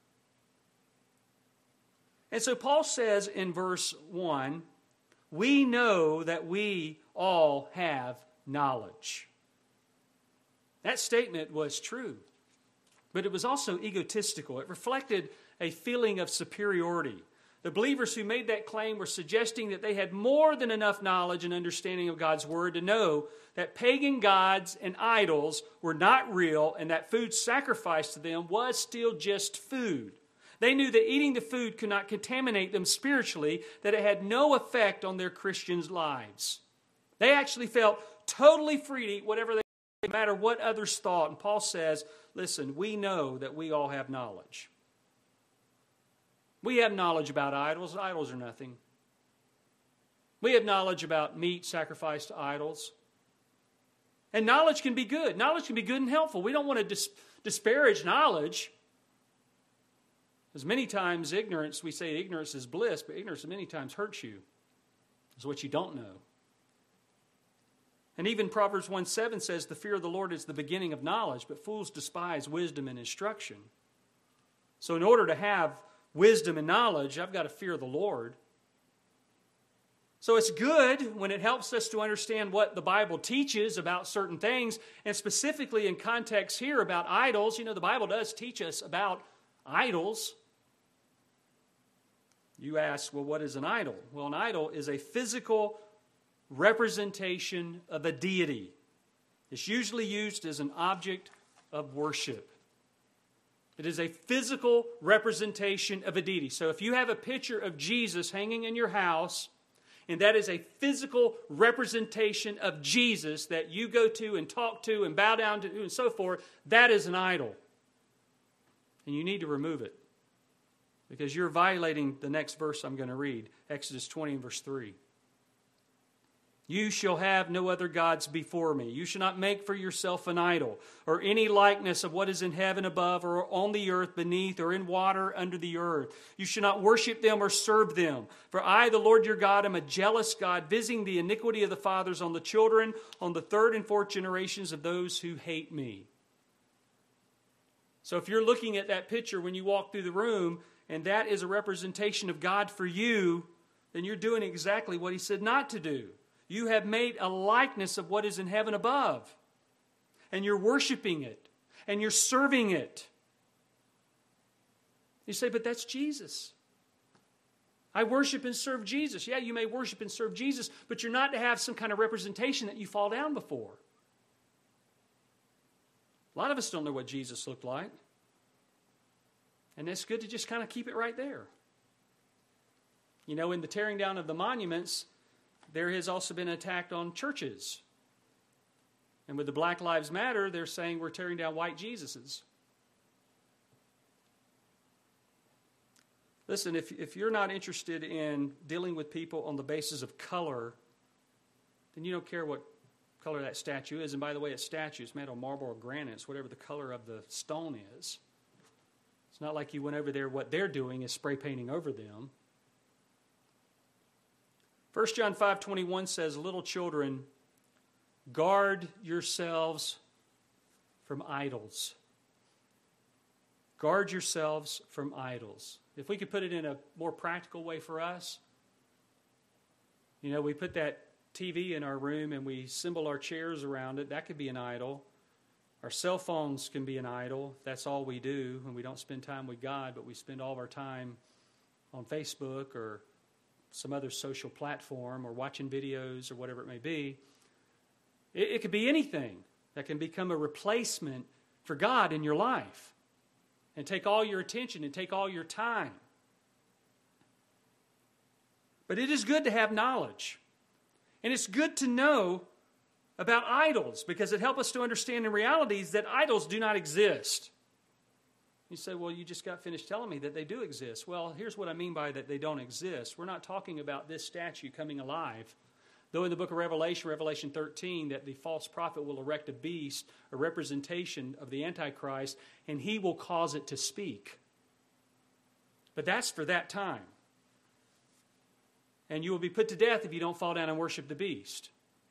And so Paul says in verse one, we know that we all have knowledge. That statement was true, but it was also egotistical. It reflected a feeling of superiority. The believers who made that claim were suggesting that they had more than enough knowledge and understanding of God's Word to know that pagan gods and idols were not real and that food sacrificed to them was still just food. They knew that eating the food could not contaminate them spiritually, that it had no effect on their Christians' lives. They actually felt totally free to eat whatever they wanted, no matter what others thought. And Paul says, listen, we know that we all have knowledge. We have knowledge about idols. Idols are nothing. We have knowledge about meat sacrificed to idols. And knowledge can be good. Knowledge can be good and helpful. We don't want to dis- disparage knowledge. Because many times ignorance, we say ignorance is bliss, but ignorance many times hurts you. It's what you don't know. And even Proverbs one seven says, the fear of the Lord is the beginning of knowledge, but fools despise wisdom and instruction. So in order to have wisdom and knowledge, I've got to fear the Lord. So it's good when it helps us to understand what the Bible teaches about certain things, and specifically in context here about idols. You know, the Bible does teach us about idols. You ask, well, what is an idol? Well, an idol is a physical representation of a deity. It's usually used as an object of worship. It is a physical representation of a deity. So if you have a picture of Jesus hanging in your house, and that is a physical representation of Jesus that you go to and talk to and bow down to and so forth, that is an idol. And you need to remove it, because you're violating the next verse I'm going to read, Exodus twenty and verse three. You shall have no other gods before me. You shall not make for yourself an idol, or any likeness of what is in heaven above, or on the earth beneath, or in water under the earth. You shall not worship them or serve them. For I, the Lord your God, am a jealous God, visiting the iniquity of the fathers on the children, on the third and fourth generations of those who hate me. So if you're looking at that picture when you walk through the room, and that is a representation of God for you, then you're doing exactly what he said not to do. You have made a likeness of what is in heaven above. And you're worshiping it. And you're serving it. You say, but that's Jesus. I worship and serve Jesus. Yeah, you may worship and serve Jesus, but you're not to have some kind of representation that you fall down before. A lot of us don't know what Jesus looked like. And it's good to just kind of keep it right there. You know, in the tearing down of the monuments, there has also been an attack on churches. And with the Black Lives Matter, they're saying we're tearing down white Jesuses. Listen, if, if you're not interested in dealing with people on the basis of color, then you don't care what color that statue is. And by the way, a statue is made of marble or granite. It's whatever the color of the stone is. It's not like you went over there, what they're doing is spray painting over them. First John five twenty-one says, little children, guard yourselves from idols. Guard yourselves from idols. If we could put it in a more practical way for us, you know, we put that T V in our room and we symbol our chairs around it. That could be an idol. Our cell phones can be an idol. That's all we do, and we don't spend time with God, but we spend all of our time on Facebook or some other social platform or watching videos or whatever it may be. It, it could be anything that can become a replacement for God in your life and take all your attention and take all your time. But it is good to have knowledge. And it's good to know about idols because it helps us to understand in realities that idols do not exist. You say, well, you just got finished telling me that they do exist. Well, here's what I mean by that they don't exist. We're not talking about this statue coming alive. Though in the book of Revelation, Revelation thirteen, that the false prophet will erect a beast, a representation of the Antichrist, and he will cause it to speak. But that's for that time. And you will be put to death if you don't fall down and worship the beast.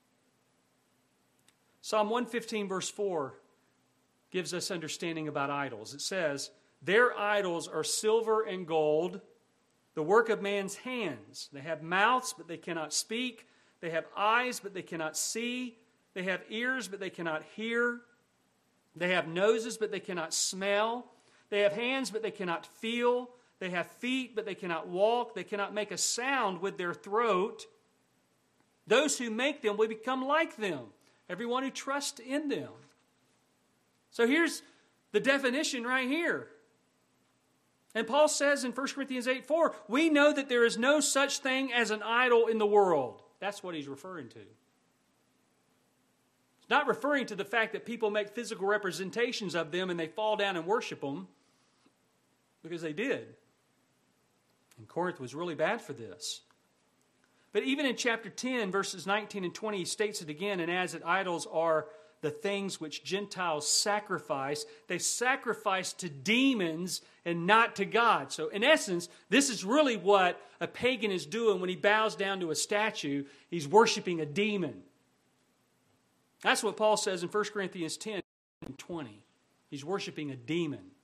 Psalm one fifteen verse four gives us understanding about idols. It says, their idols are silver and gold, the work of man's hands. They have mouths, but they cannot speak. They have eyes, but they cannot see. They have ears, but they cannot hear. They have noses, but they cannot smell. They have hands, but they cannot feel. They have feet, but they cannot walk. They cannot make a sound with their throat. Those who make them will become like them, everyone who trusts in them. So here's the definition right here. And Paul says in First Corinthians eight four, we know that there is no such thing as an idol in the world. That's what he's referring to. It's not referring to the fact that people make physical representations of them and they fall down and worship them, because they did. And Corinth was really bad for this. But even in chapter ten, verses nineteen and twenty, he states it again and adds that idols are the things which Gentiles sacrifice. They sacrifice to demons and not to God. So in essence, this is really what a pagan is doing when he bows down to a statue. He's worshiping a demon. That's what Paul says in First Corinthians ten and twenty. He's worshiping a demon.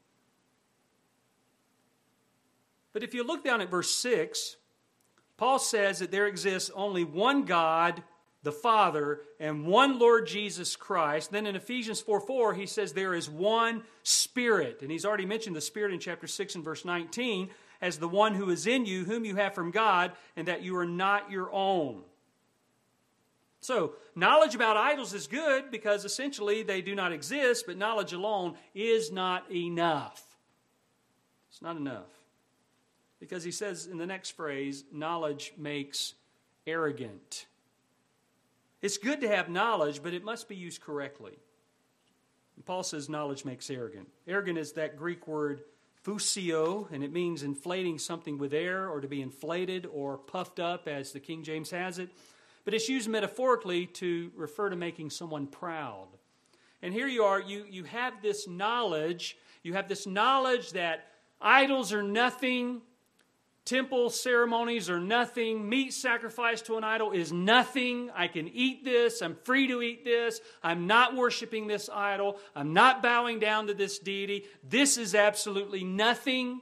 But if you look down at verse six, Paul says that there exists only one God, the Father, and one Lord Jesus Christ. Then in Ephesians four four, he says there is one Spirit. And he's already mentioned the Spirit in chapter six and verse nineteen as the one who is in you, whom you have from God, and that you are not your own. So, knowledge about idols is good because essentially they do not exist, but knowledge alone is not enough. It's not enough. Because he says in the next phrase, knowledge makes arrogant. It's good to have knowledge, but it must be used correctly. And Paul says knowledge makes arrogant. Arrogant is that Greek word phusio, and it means inflating something with air or to be inflated or puffed up, as the King James has it. But it's used metaphorically to refer to making someone proud. And here you are, you, you have this knowledge, you have this knowledge that idols are nothing, temple ceremonies are nothing. Meat sacrificed to an idol is nothing. I can eat this. I'm free to eat this. I'm not worshiping this idol. I'm not bowing down to this deity. This is absolutely nothing.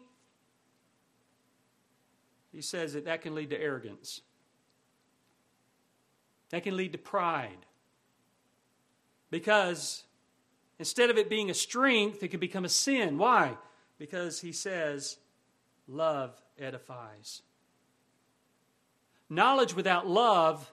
He says that that can lead to arrogance. That can lead to pride. Because instead of it being a strength, it can become a sin. Why? Because he says, love edifies. Knowledge without love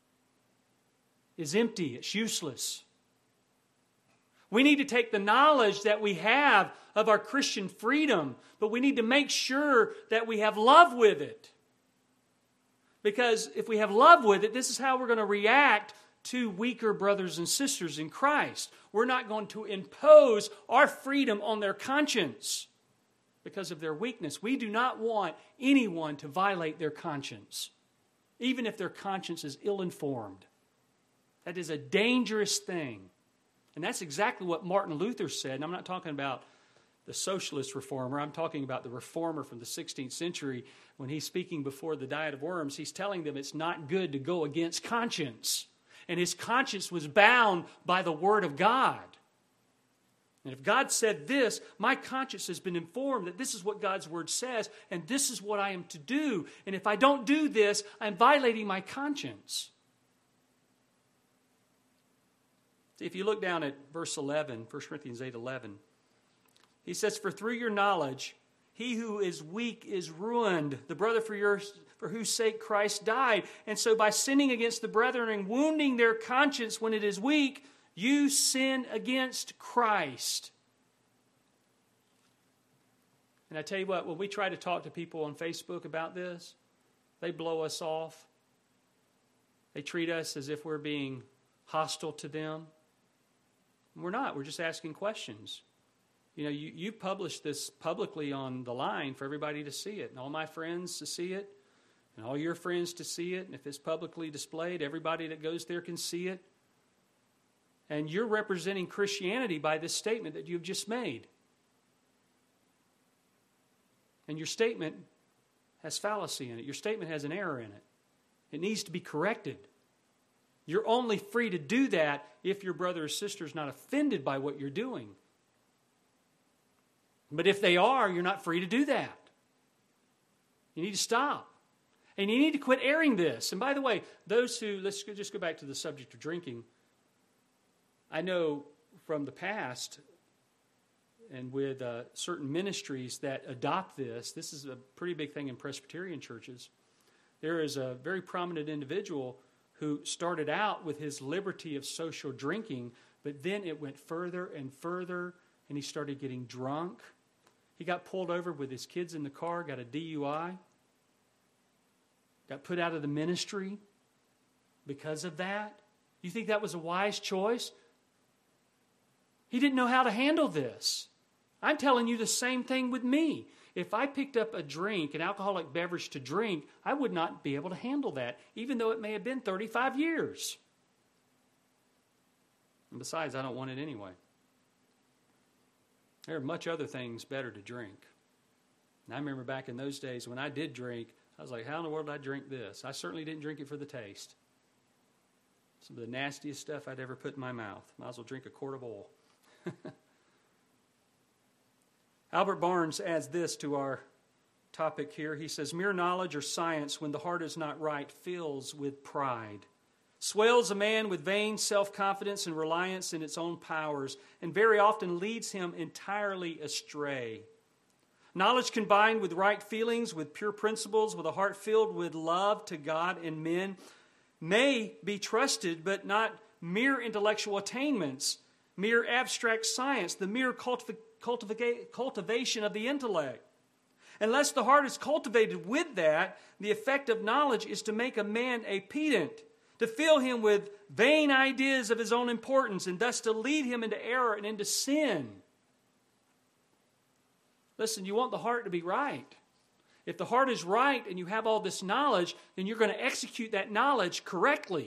is empty. It's useless. We need to take the knowledge that we have of our Christian freedom, but we need to make sure that we have love with it. Because if we have love with it, this is how we're going to react to weaker brothers and sisters in Christ. We're not going to impose our freedom on their conscience because of their weakness. We do not want anyone to violate their conscience, even if their conscience is ill-informed. That is a dangerous thing. And that's exactly what Martin Luther said. And I'm not talking about the socialist reformer. I'm talking about the reformer from the sixteenth century. When he's speaking before the Diet of Worms, he's telling them it's not good to go against conscience. And his conscience was bound by the Word of God. And if God said this, my conscience has been informed that this is what God's Word says, and this is what I am to do. And if I don't do this, I'm violating my conscience. See, if you look down at verse eleven, First Corinthians eight eleven, he says, "For through your knowledge, he who is weak is ruined, the brother for your for whose sake Christ died. And so by sinning against the brethren and wounding their conscience when it is weak, you sin against Christ." And I tell you what, when we try to talk to people on Facebook about this, they blow us off. They treat us as if we're being hostile to them. We're not. We're just asking questions. You know, you, you published this publicly on the line for everybody to see it, and all my friends to see it, and all your friends to see it. And if it's publicly displayed, everybody that goes there can see it. And you're representing Christianity by this statement that you've just made. And your statement has fallacy in it. Your statement has an error in it. It needs to be corrected. You're only free to do that if your brother or sister is not offended by what you're doing. But if they are, you're not free to do that. You need to stop. And you need to quit airing this. And by the way, those who, let's just go back to the subject of drinking. I know from the past and with uh, certain ministries that adopt this, this is a pretty big thing in Presbyterian churches. There is a very prominent individual who started out with his liberty of social drinking, but then it went further and further, and he started getting drunk. He got pulled over with his kids in the car, got a D U I, got put out of the ministry because of that. You think that was a wise choice? He didn't know how to handle this. I'm telling you the same thing with me. If I picked up a drink, an alcoholic beverage to drink, I would not be able to handle that, even though it may have been thirty-five years. And besides, I don't want it anyway. There are much other things better to drink. And I remember back in those days when I did drink, I was like, how in the world did I drink this? I certainly didn't drink it for the taste. Some of the nastiest stuff I'd ever put in my mouth. Might as well drink a quart of oil. Albert Barnes adds this to our topic here. He says, mere knowledge or science, when the heart is not right, fills with pride, swells a man with vain self-confidence and reliance in its own powers, and very often leads him entirely astray. Knowledge combined with right feelings, with pure principles, with a heart filled with love to God and men, may be trusted, but not mere intellectual attainments, mere abstract science, the mere cultiv- cultiva- cultivation of the intellect. Unless the heart is cultivated with that, the effect of knowledge is to make a man a pedant, to fill him with vain ideas of his own importance, and thus to lead him into error and into sin. Listen, you want the heart to be right. If the heart is right and you have all this knowledge, then you're going to execute that knowledge correctly.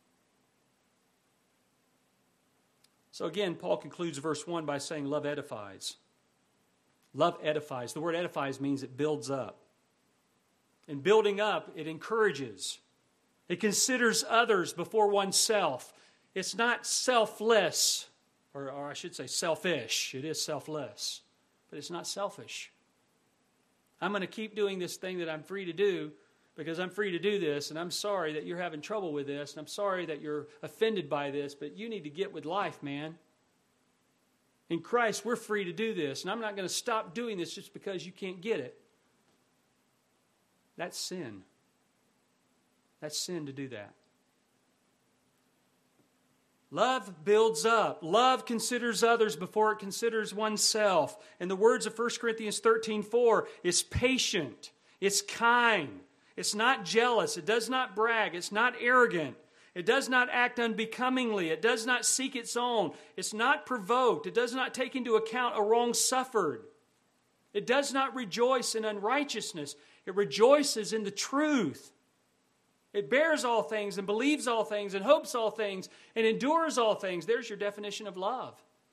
So again, Paul concludes verse one by saying love edifies. Love edifies. The word edifies means it builds up. In building up, it encourages. It considers others before oneself. It's not selfless, or, or I should say selfish. It is selfless, but it's not selfish. I'm going to keep doing this thing that I'm free to do because I'm free to do this, and I'm sorry that you're having trouble with this, and I'm sorry that you're offended by this, but you need to get with life, man. In Christ, we're free to do this, and I'm not going to stop doing this just because you can't get it. That's sin. That's sin to do that. Love builds up. Love considers others before it considers oneself. And the words of First Corinthians thirteen four is patient. It's kind. It's not jealous. It does not brag. It's not arrogant. It does not act unbecomingly. It does not seek its own. It's not provoked. It does not take into account a wrong suffered. It does not rejoice in unrighteousness. It rejoices in the truth. It bears all things and believes all things and hopes all things and endures all things. There's your definition of love.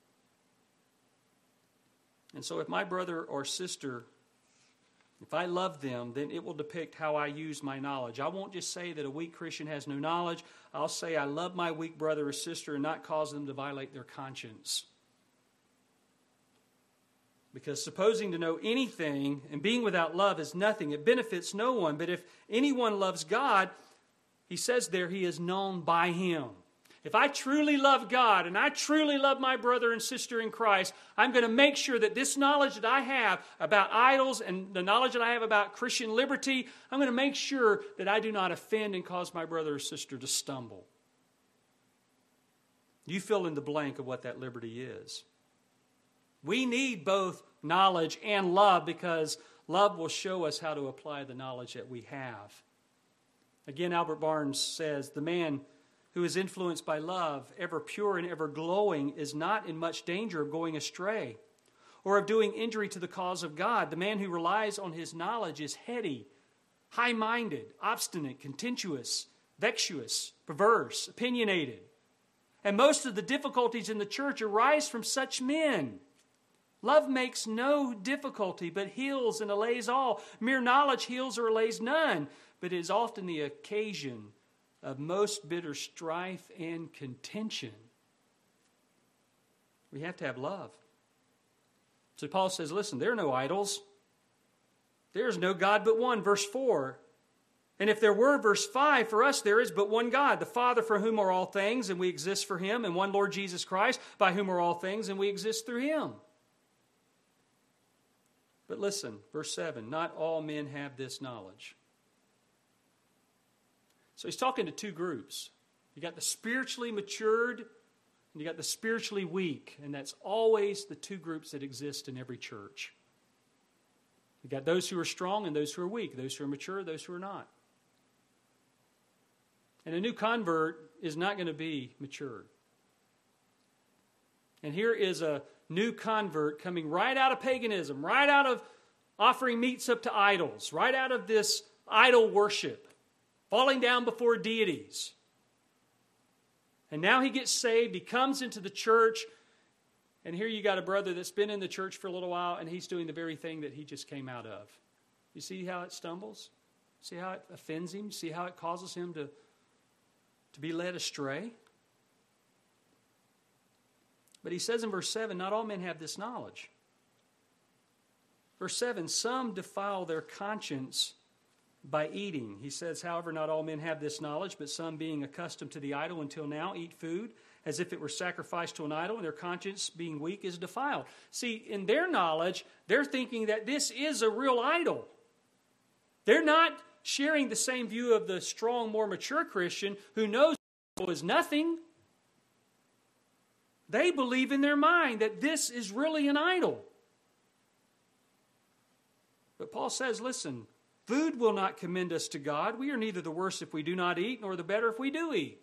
And so if my brother or sister, if I love them, then it will depict how I use my knowledge. I won't just say that a weak Christian has no knowledge. I'll say I love my weak brother or sister and not cause them to violate their conscience. Because supposing to know anything and being without love is nothing. It benefits no one. But if anyone loves God, he says there, he is known by him. If I truly love God and I truly love my brother and sister in Christ, I'm going to make sure that this knowledge that I have about idols and the knowledge that I have about Christian liberty, I'm going to make sure that I do not offend and cause my brother or sister to stumble. You fill in the blank of what that liberty is. We need both knowledge and love because love will show us how to apply the knowledge that we have. Again, Albert Barnes says, the man who is influenced by love, ever pure and ever glowing, is not in much danger of going astray or of doing injury to the cause of God. The man who relies on his knowledge is heady, high-minded, obstinate, contentious, vexuous, perverse, opinionated. And most of the difficulties in the church arise from such men. Love makes no difficulty, but heals and allays all. Mere knowledge heals or allays none, but it is often the occasion of most bitter strife and contention. We have to have love. So Paul says, listen, there are no idols. There is no God but one, verse four. And if there were, verse five, for us there is but one God, the Father for whom are all things, and we exist for him, and one Lord Jesus Christ, by whom are all things, and we exist through him. But listen, verse seven, not all men have this knowledge. So he's talking to two groups. You got the spiritually matured and you got the spiritually weak. And that's always the two groups that exist in every church. You got those who are strong and those who are weak. Those who are mature, those who are not. And a new convert is not going to be matured. And here is a new convert coming right out of paganism, right out of offering meats up to idols, right out of this idol worship. Falling down before deities. And now he gets saved. He comes into the church. And here you got a brother that's been in the church for a little while. And he's doing the very thing that he just came out of. You see how it stumbles? See how it offends him? See how it causes him to, to be led astray? But he says in verse seven, not all men have this knowledge. Verse seven, some defile their conscience by eating. He says, however, not all men have this knowledge, but some being accustomed to the idol until now eat food as if it were sacrificed to an idol, and their conscience being weak is defiled. See, in their knowledge, they're thinking that this is a real idol. They're not sharing the same view of the strong, more mature Christian who knows it is nothing. They believe in their mind that this is really an idol. But Paul says, listen, food will not commend us to God. We are neither the worse if we do not eat, nor the better if we do eat.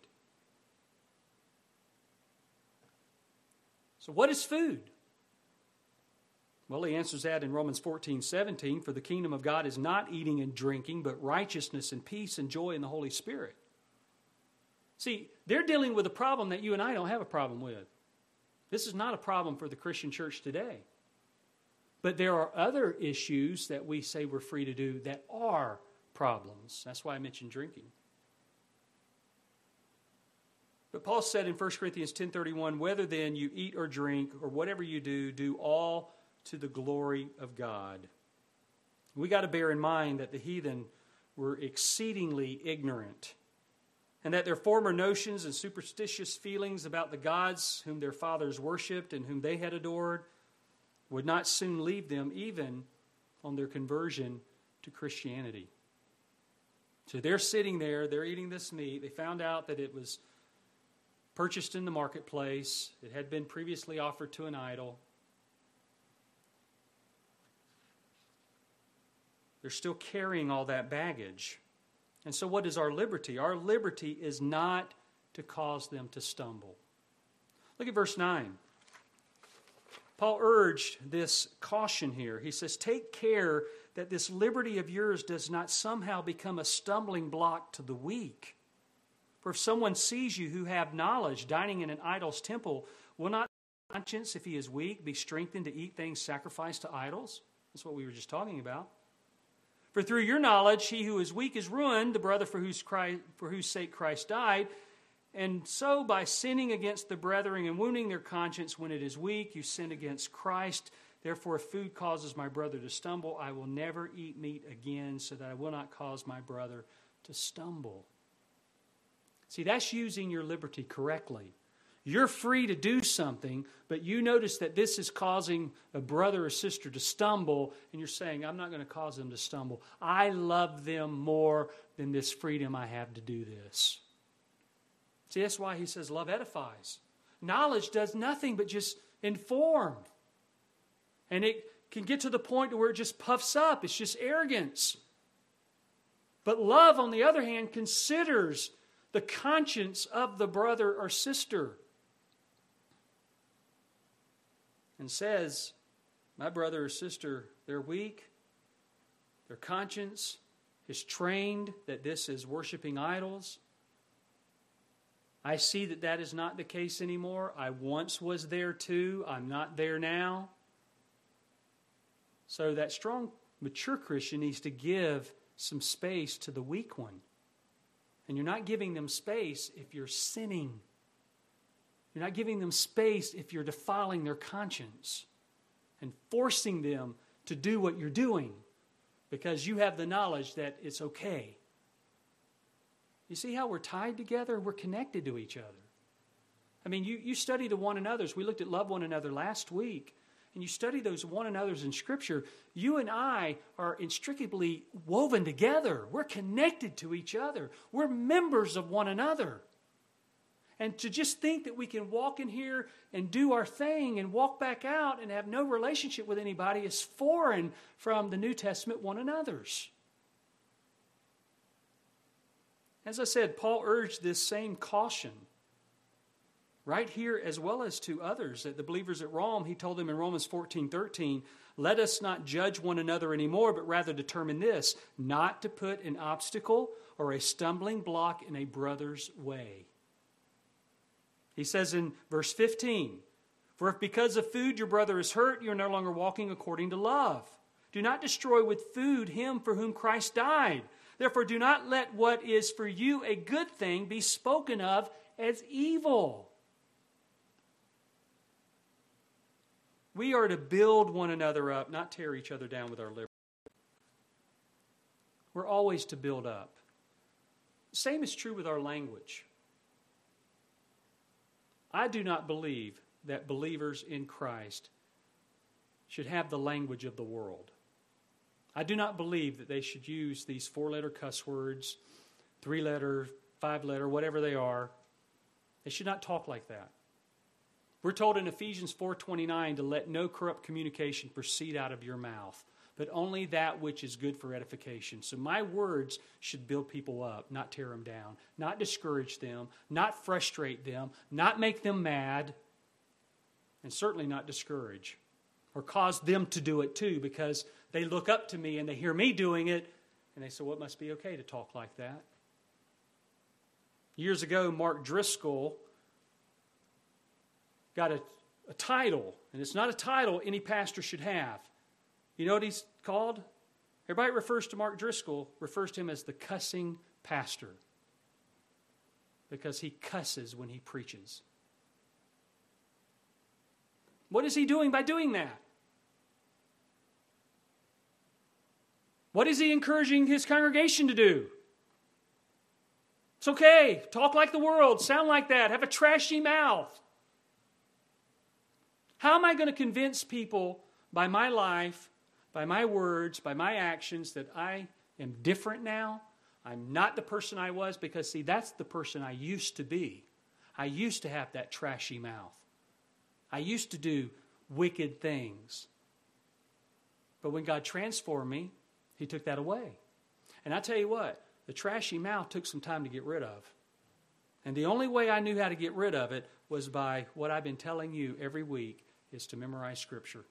So what is food? Well, he answers that in Romans fourteen seventeen, for the kingdom of God is not eating and drinking, but righteousness and peace and joy in the Holy Spirit. See, they're dealing with a problem that you and I don't have a problem with. This is not a problem for the Christian church today. But there are other issues that we say we're free to do that are problems. That's why I mentioned drinking. But Paul said in First Corinthians ten thirty-one, whether then you eat or drink or whatever you do, do all to the glory of God. We got to bear in mind that the heathen were exceedingly ignorant, and that their former notions and superstitious feelings about the gods whom their fathers worshipped and whom they had adored would not soon leave them even on their conversion to Christianity. So they're sitting there, they're eating this meat. They found out that it was purchased in the marketplace. It had been previously offered to an idol. They're still carrying all that baggage. And so what is our liberty? Our liberty is not to cause them to stumble. Look at verse nine. Paul urged this caution here. He says, take care that this liberty of yours does not somehow become a stumbling block to the weak. For if someone sees you who have knowledge dining in an idol's temple, will not the conscience, if he is weak, be strengthened to eat things sacrificed to idols? That's what we were just talking about. For through your knowledge, he who is weak is ruined, the brother for whose, Christ, for whose sake Christ died. And so by sinning against the brethren and wounding their conscience when it is weak, you sin against Christ. Therefore, if food causes my brother to stumble, I will never eat meat again, so that I will not cause my brother to stumble. See, that's using your liberty correctly. You're free to do something, but you notice that this is causing a brother or sister to stumble, and you're saying, I'm not going to cause them to stumble. I love them more than this freedom I have to do this. See, that's why he says love edifies. Knowledge does nothing but just inform. And it can get to the point where it just puffs up. It's just arrogance. But love, on the other hand, considers the conscience of the brother or sister. And says, my brother or sister, they're weak. Their conscience is trained that this is worshiping idols. I see that that is not the case anymore. I once was there too. I'm not there now. So that strong, mature Christian needs to give some space to the weak one. And you're not giving them space if you're sinning. You're not giving them space if you're defiling their conscience and forcing them to do what you're doing because you have the knowledge that it's okay. You see how we're tied together? We're connected to each other. I mean, you, you study the one another's. We looked at love one another last week. And you study those one another's in Scripture. You and I are inextricably woven together. We're connected to each other. We're members of one another. And to just think that we can walk in here and do our thing and walk back out and have no relationship with anybody is foreign from the New Testament one another's. As I said, Paul urged this same caution right here as well as to others. That the believers at Rome, he told them in Romans fourteen thirteen, let us not judge one another anymore, but rather determine this, not to put an obstacle or a stumbling block in a brother's way. He says in verse fifteen, for if because of food your brother is hurt, you are no longer walking according to love. Do not destroy with food him for whom Christ died. Therefore, do not let what is for you a good thing be spoken of as evil. We are to build one another up, not tear each other down with our liberty. We're always to build up. Same is true with our language. I do not believe that believers in Christ should have the language of the world. I do not believe that they should use these four-letter cuss words, three-letter, five-letter, whatever they are. They should not talk like that. We're told in Ephesians four twenty-nine to let no corrupt communication proceed out of your mouth, but only that which is good for edification. So my words should build people up, not tear them down, not discourage them, not frustrate them, not make them mad, and certainly not discourage or cause them to do it too because they look up to me and they hear me doing it and they say, well, it must be okay to talk like that. Years ago, Mark Driscoll got a, a title, and it's not a title any pastor should have. You know what he's called? Everybody refers to Mark Driscoll, refers to him as the cussing pastor because he cusses when he preaches. What is he doing by doing that? What is he encouraging his congregation to do? It's okay. Talk like the world. Sound like that. Have a trashy mouth. How am I going to convince people by my life, by my words, by my actions that I am different now? I'm not the person I was because, see, that's the person I used to be. I used to have that trashy mouth. I used to do wicked things. But when God transformed me, He took that away. And I tell you what, the trashy mouth took some time to get rid of. And the only way I knew how to get rid of it was by what I've been telling you every week, is to memorize Scripture.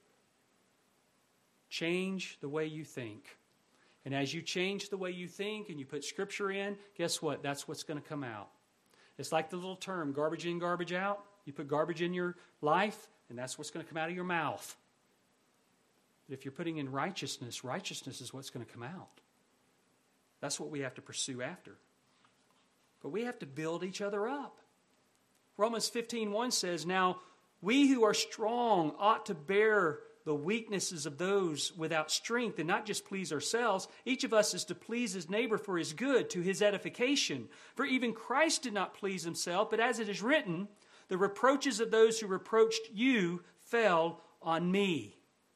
Change the way you think. And as you change the way you think and you put Scripture in, guess what? That's what's going to come out. It's like the little term, garbage in, garbage out. You put garbage in your life, and that's what's going to come out of your mouth. But if you're putting in righteousness, righteousness is what's going to come out. That's what we have to pursue after. But we have to build each other up. Romans fifteen one says, "Now we who are strong ought to bear the weaknesses of those without strength and not just please ourselves. Each of us is to please his neighbor for his good, to his edification. For even Christ did not please himself, but as it is written, the reproaches of those who reproached you fell on me."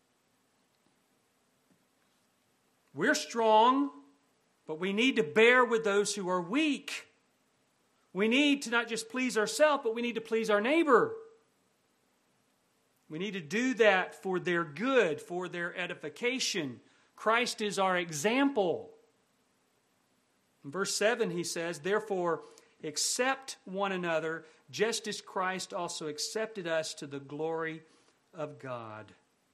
We're strong, but we need to bear with those who are weak. We need to not just please ourselves, but we need to please our neighbor. We need to do that for their good, for their edification. Christ is our example. In verse seven he says, "Therefore, accept one another, just as Christ also accepted us to the glory of God."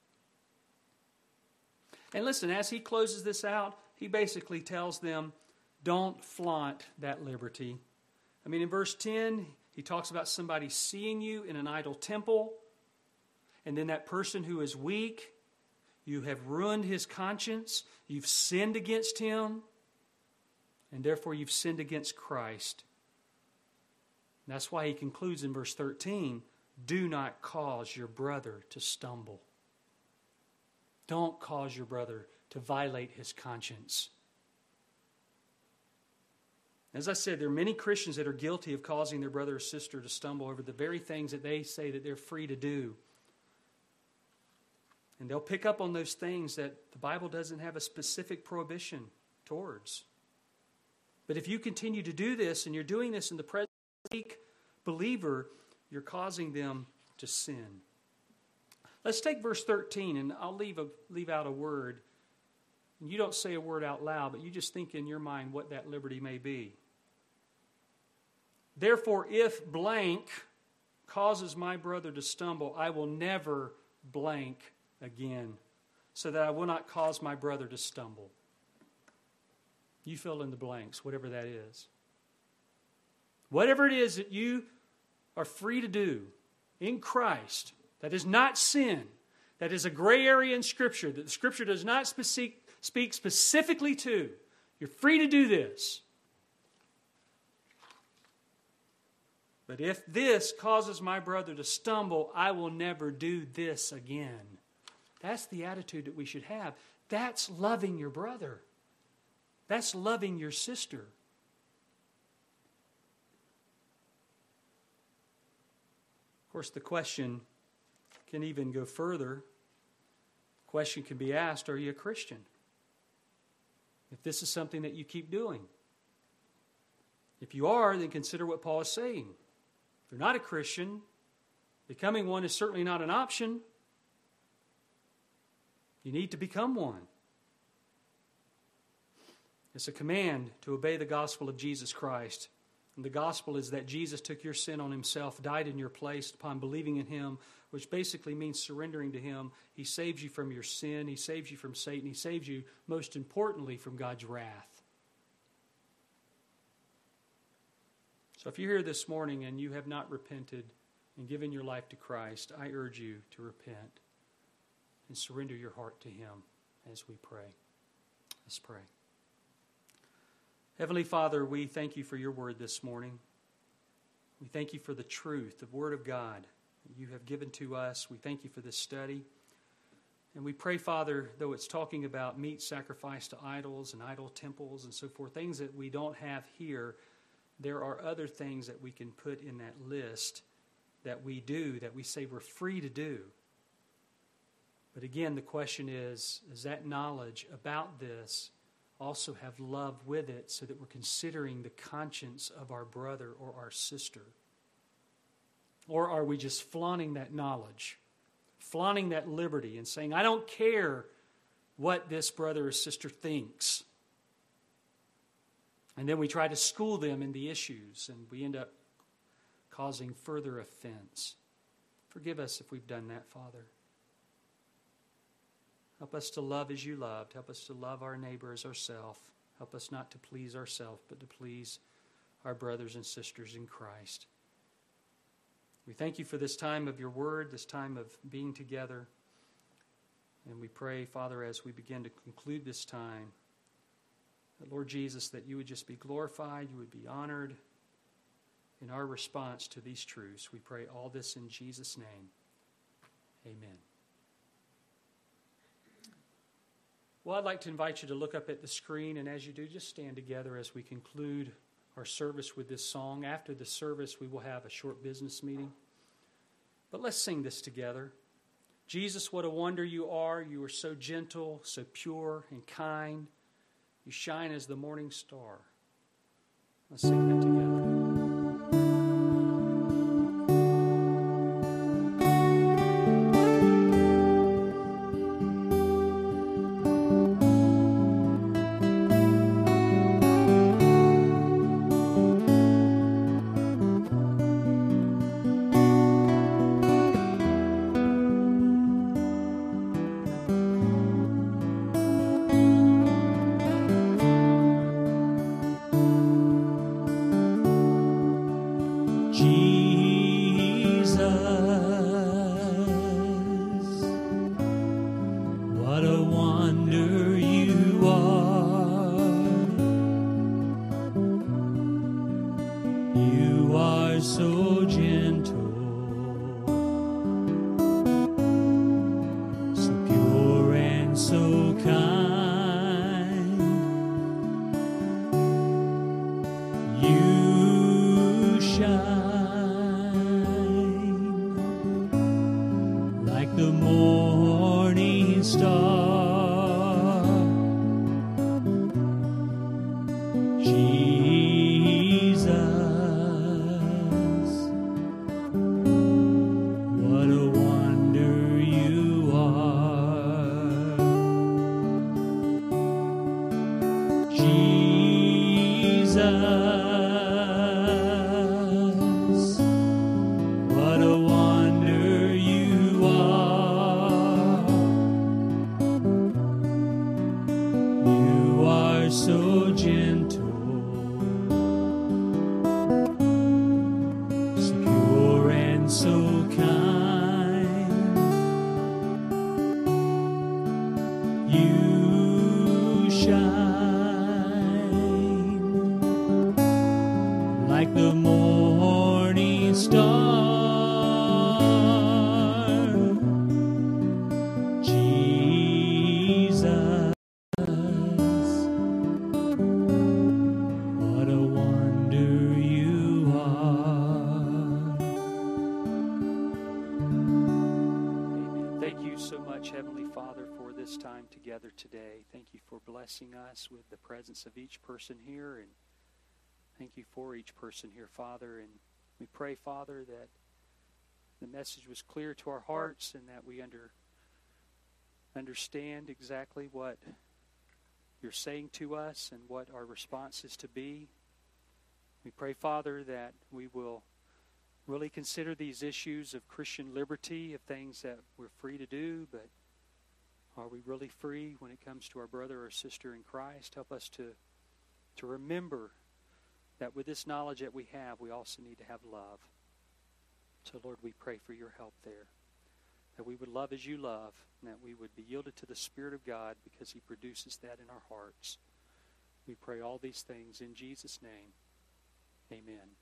And listen, as he closes this out, he basically tells them, don't flaunt that liberty. I mean, in verse ten, he talks about somebody seeing you in an idol temple. And then that person who is weak, you have ruined his conscience. You've sinned against him. And therefore you've sinned against Christ. And that's why he concludes in verse thirteen, do not cause your brother to stumble. Don't cause your brother to violate his conscience. As I said, there are many Christians that are guilty of causing their brother or sister to stumble over the very things that they say that they're free to do. And they'll pick up on those things that the Bible doesn't have a specific prohibition towards. But if you continue to do this, and you're doing this in the present weak believer, you're causing them to sin. Let's take verse thirteen, and I'll leave a, leave out a word. And you don't say a word out loud, but you just think in your mind what that liberty may be. "Therefore, if blank causes my brother to stumble, I will never blank again, so that I will not cause my brother to stumble." You fill in the blanks, whatever that is. Whatever it is that you are free to do in Christ, that is not sin, that is a gray area in Scripture, that the Scripture does not speak, speak specifically to, you're free to do this. But if this causes my brother to stumble, I will never do this again. That's the attitude that we should have. That's loving your brother. That's loving your sister. Of course, the question can even go further. The question can be asked, are you a Christian? If this is something that you keep doing. If you are, then consider what Paul is saying. If you're not a Christian, becoming one is certainly not an option. You need to become one. It's a command to obey the gospel of Jesus Christ. And the gospel is that Jesus took your sin on himself, died in your place upon believing in him, which basically means surrendering to him. He saves you from your sin. He saves you from Satan. He saves you, most importantly, from God's wrath. So if you're here this morning and you have not repented and given your life to Christ, I urge you to repent and surrender your heart to him as we pray. Let's pray. Heavenly Father, we thank you for your word this morning. We thank you for the truth, the word of God that you have given to us. We thank you for this study. And we pray, Father, though it's talking about meat sacrificed to idols and idol temples and so forth, things that we don't have here, there are other things that we can put in that list that we do, that we say we're free to do. But again, the question is, is that knowledge about this also have love with it so that we're considering the conscience of our brother or our sister? Or are we just flaunting that knowledge, flaunting that liberty and saying, I don't care what this brother or sister thinks. And then we try to school them in the issues, and we end up causing further offense. Forgive us if we've done that, Father. Help us to love as you loved. Help us to love our neighbor as ourselves. Help us not to please ourselves, but to please our brothers and sisters in Christ. We thank you for this time of your word, this time of being together. And we pray, Father, as we begin to conclude this time, that, Lord Jesus, that you would just be glorified, you would be honored in our response to these truths. We pray all this in Jesus' name. Amen. Well, I'd like to invite you to look up at the screen, and as you do, just stand together as we conclude our service with this song. After the service, we will have a short business meeting. But let's sing this together. Jesus, what a wonder you are. You are so gentle, so pure and kind. You shine as the morning star. Let's sing that together. Today. Thank you for blessing us with the presence of each person here, and thank you for each person here, Father. And we pray, Father, that the message was clear to our hearts and that we under understand exactly what you're saying to us and what our response is to be. We pray, Father, that we will really consider these issues of Christian liberty, of things that we're free to do, but are we really free when it comes to our brother or sister in Christ? Help us to, to remember that with this knowledge that we have, we also need to have love. So, Lord, we pray for your help there, that we would love as you love, and that we would be yielded to the Spirit of God because he produces that in our hearts. We pray all these things in Jesus' name. Amen.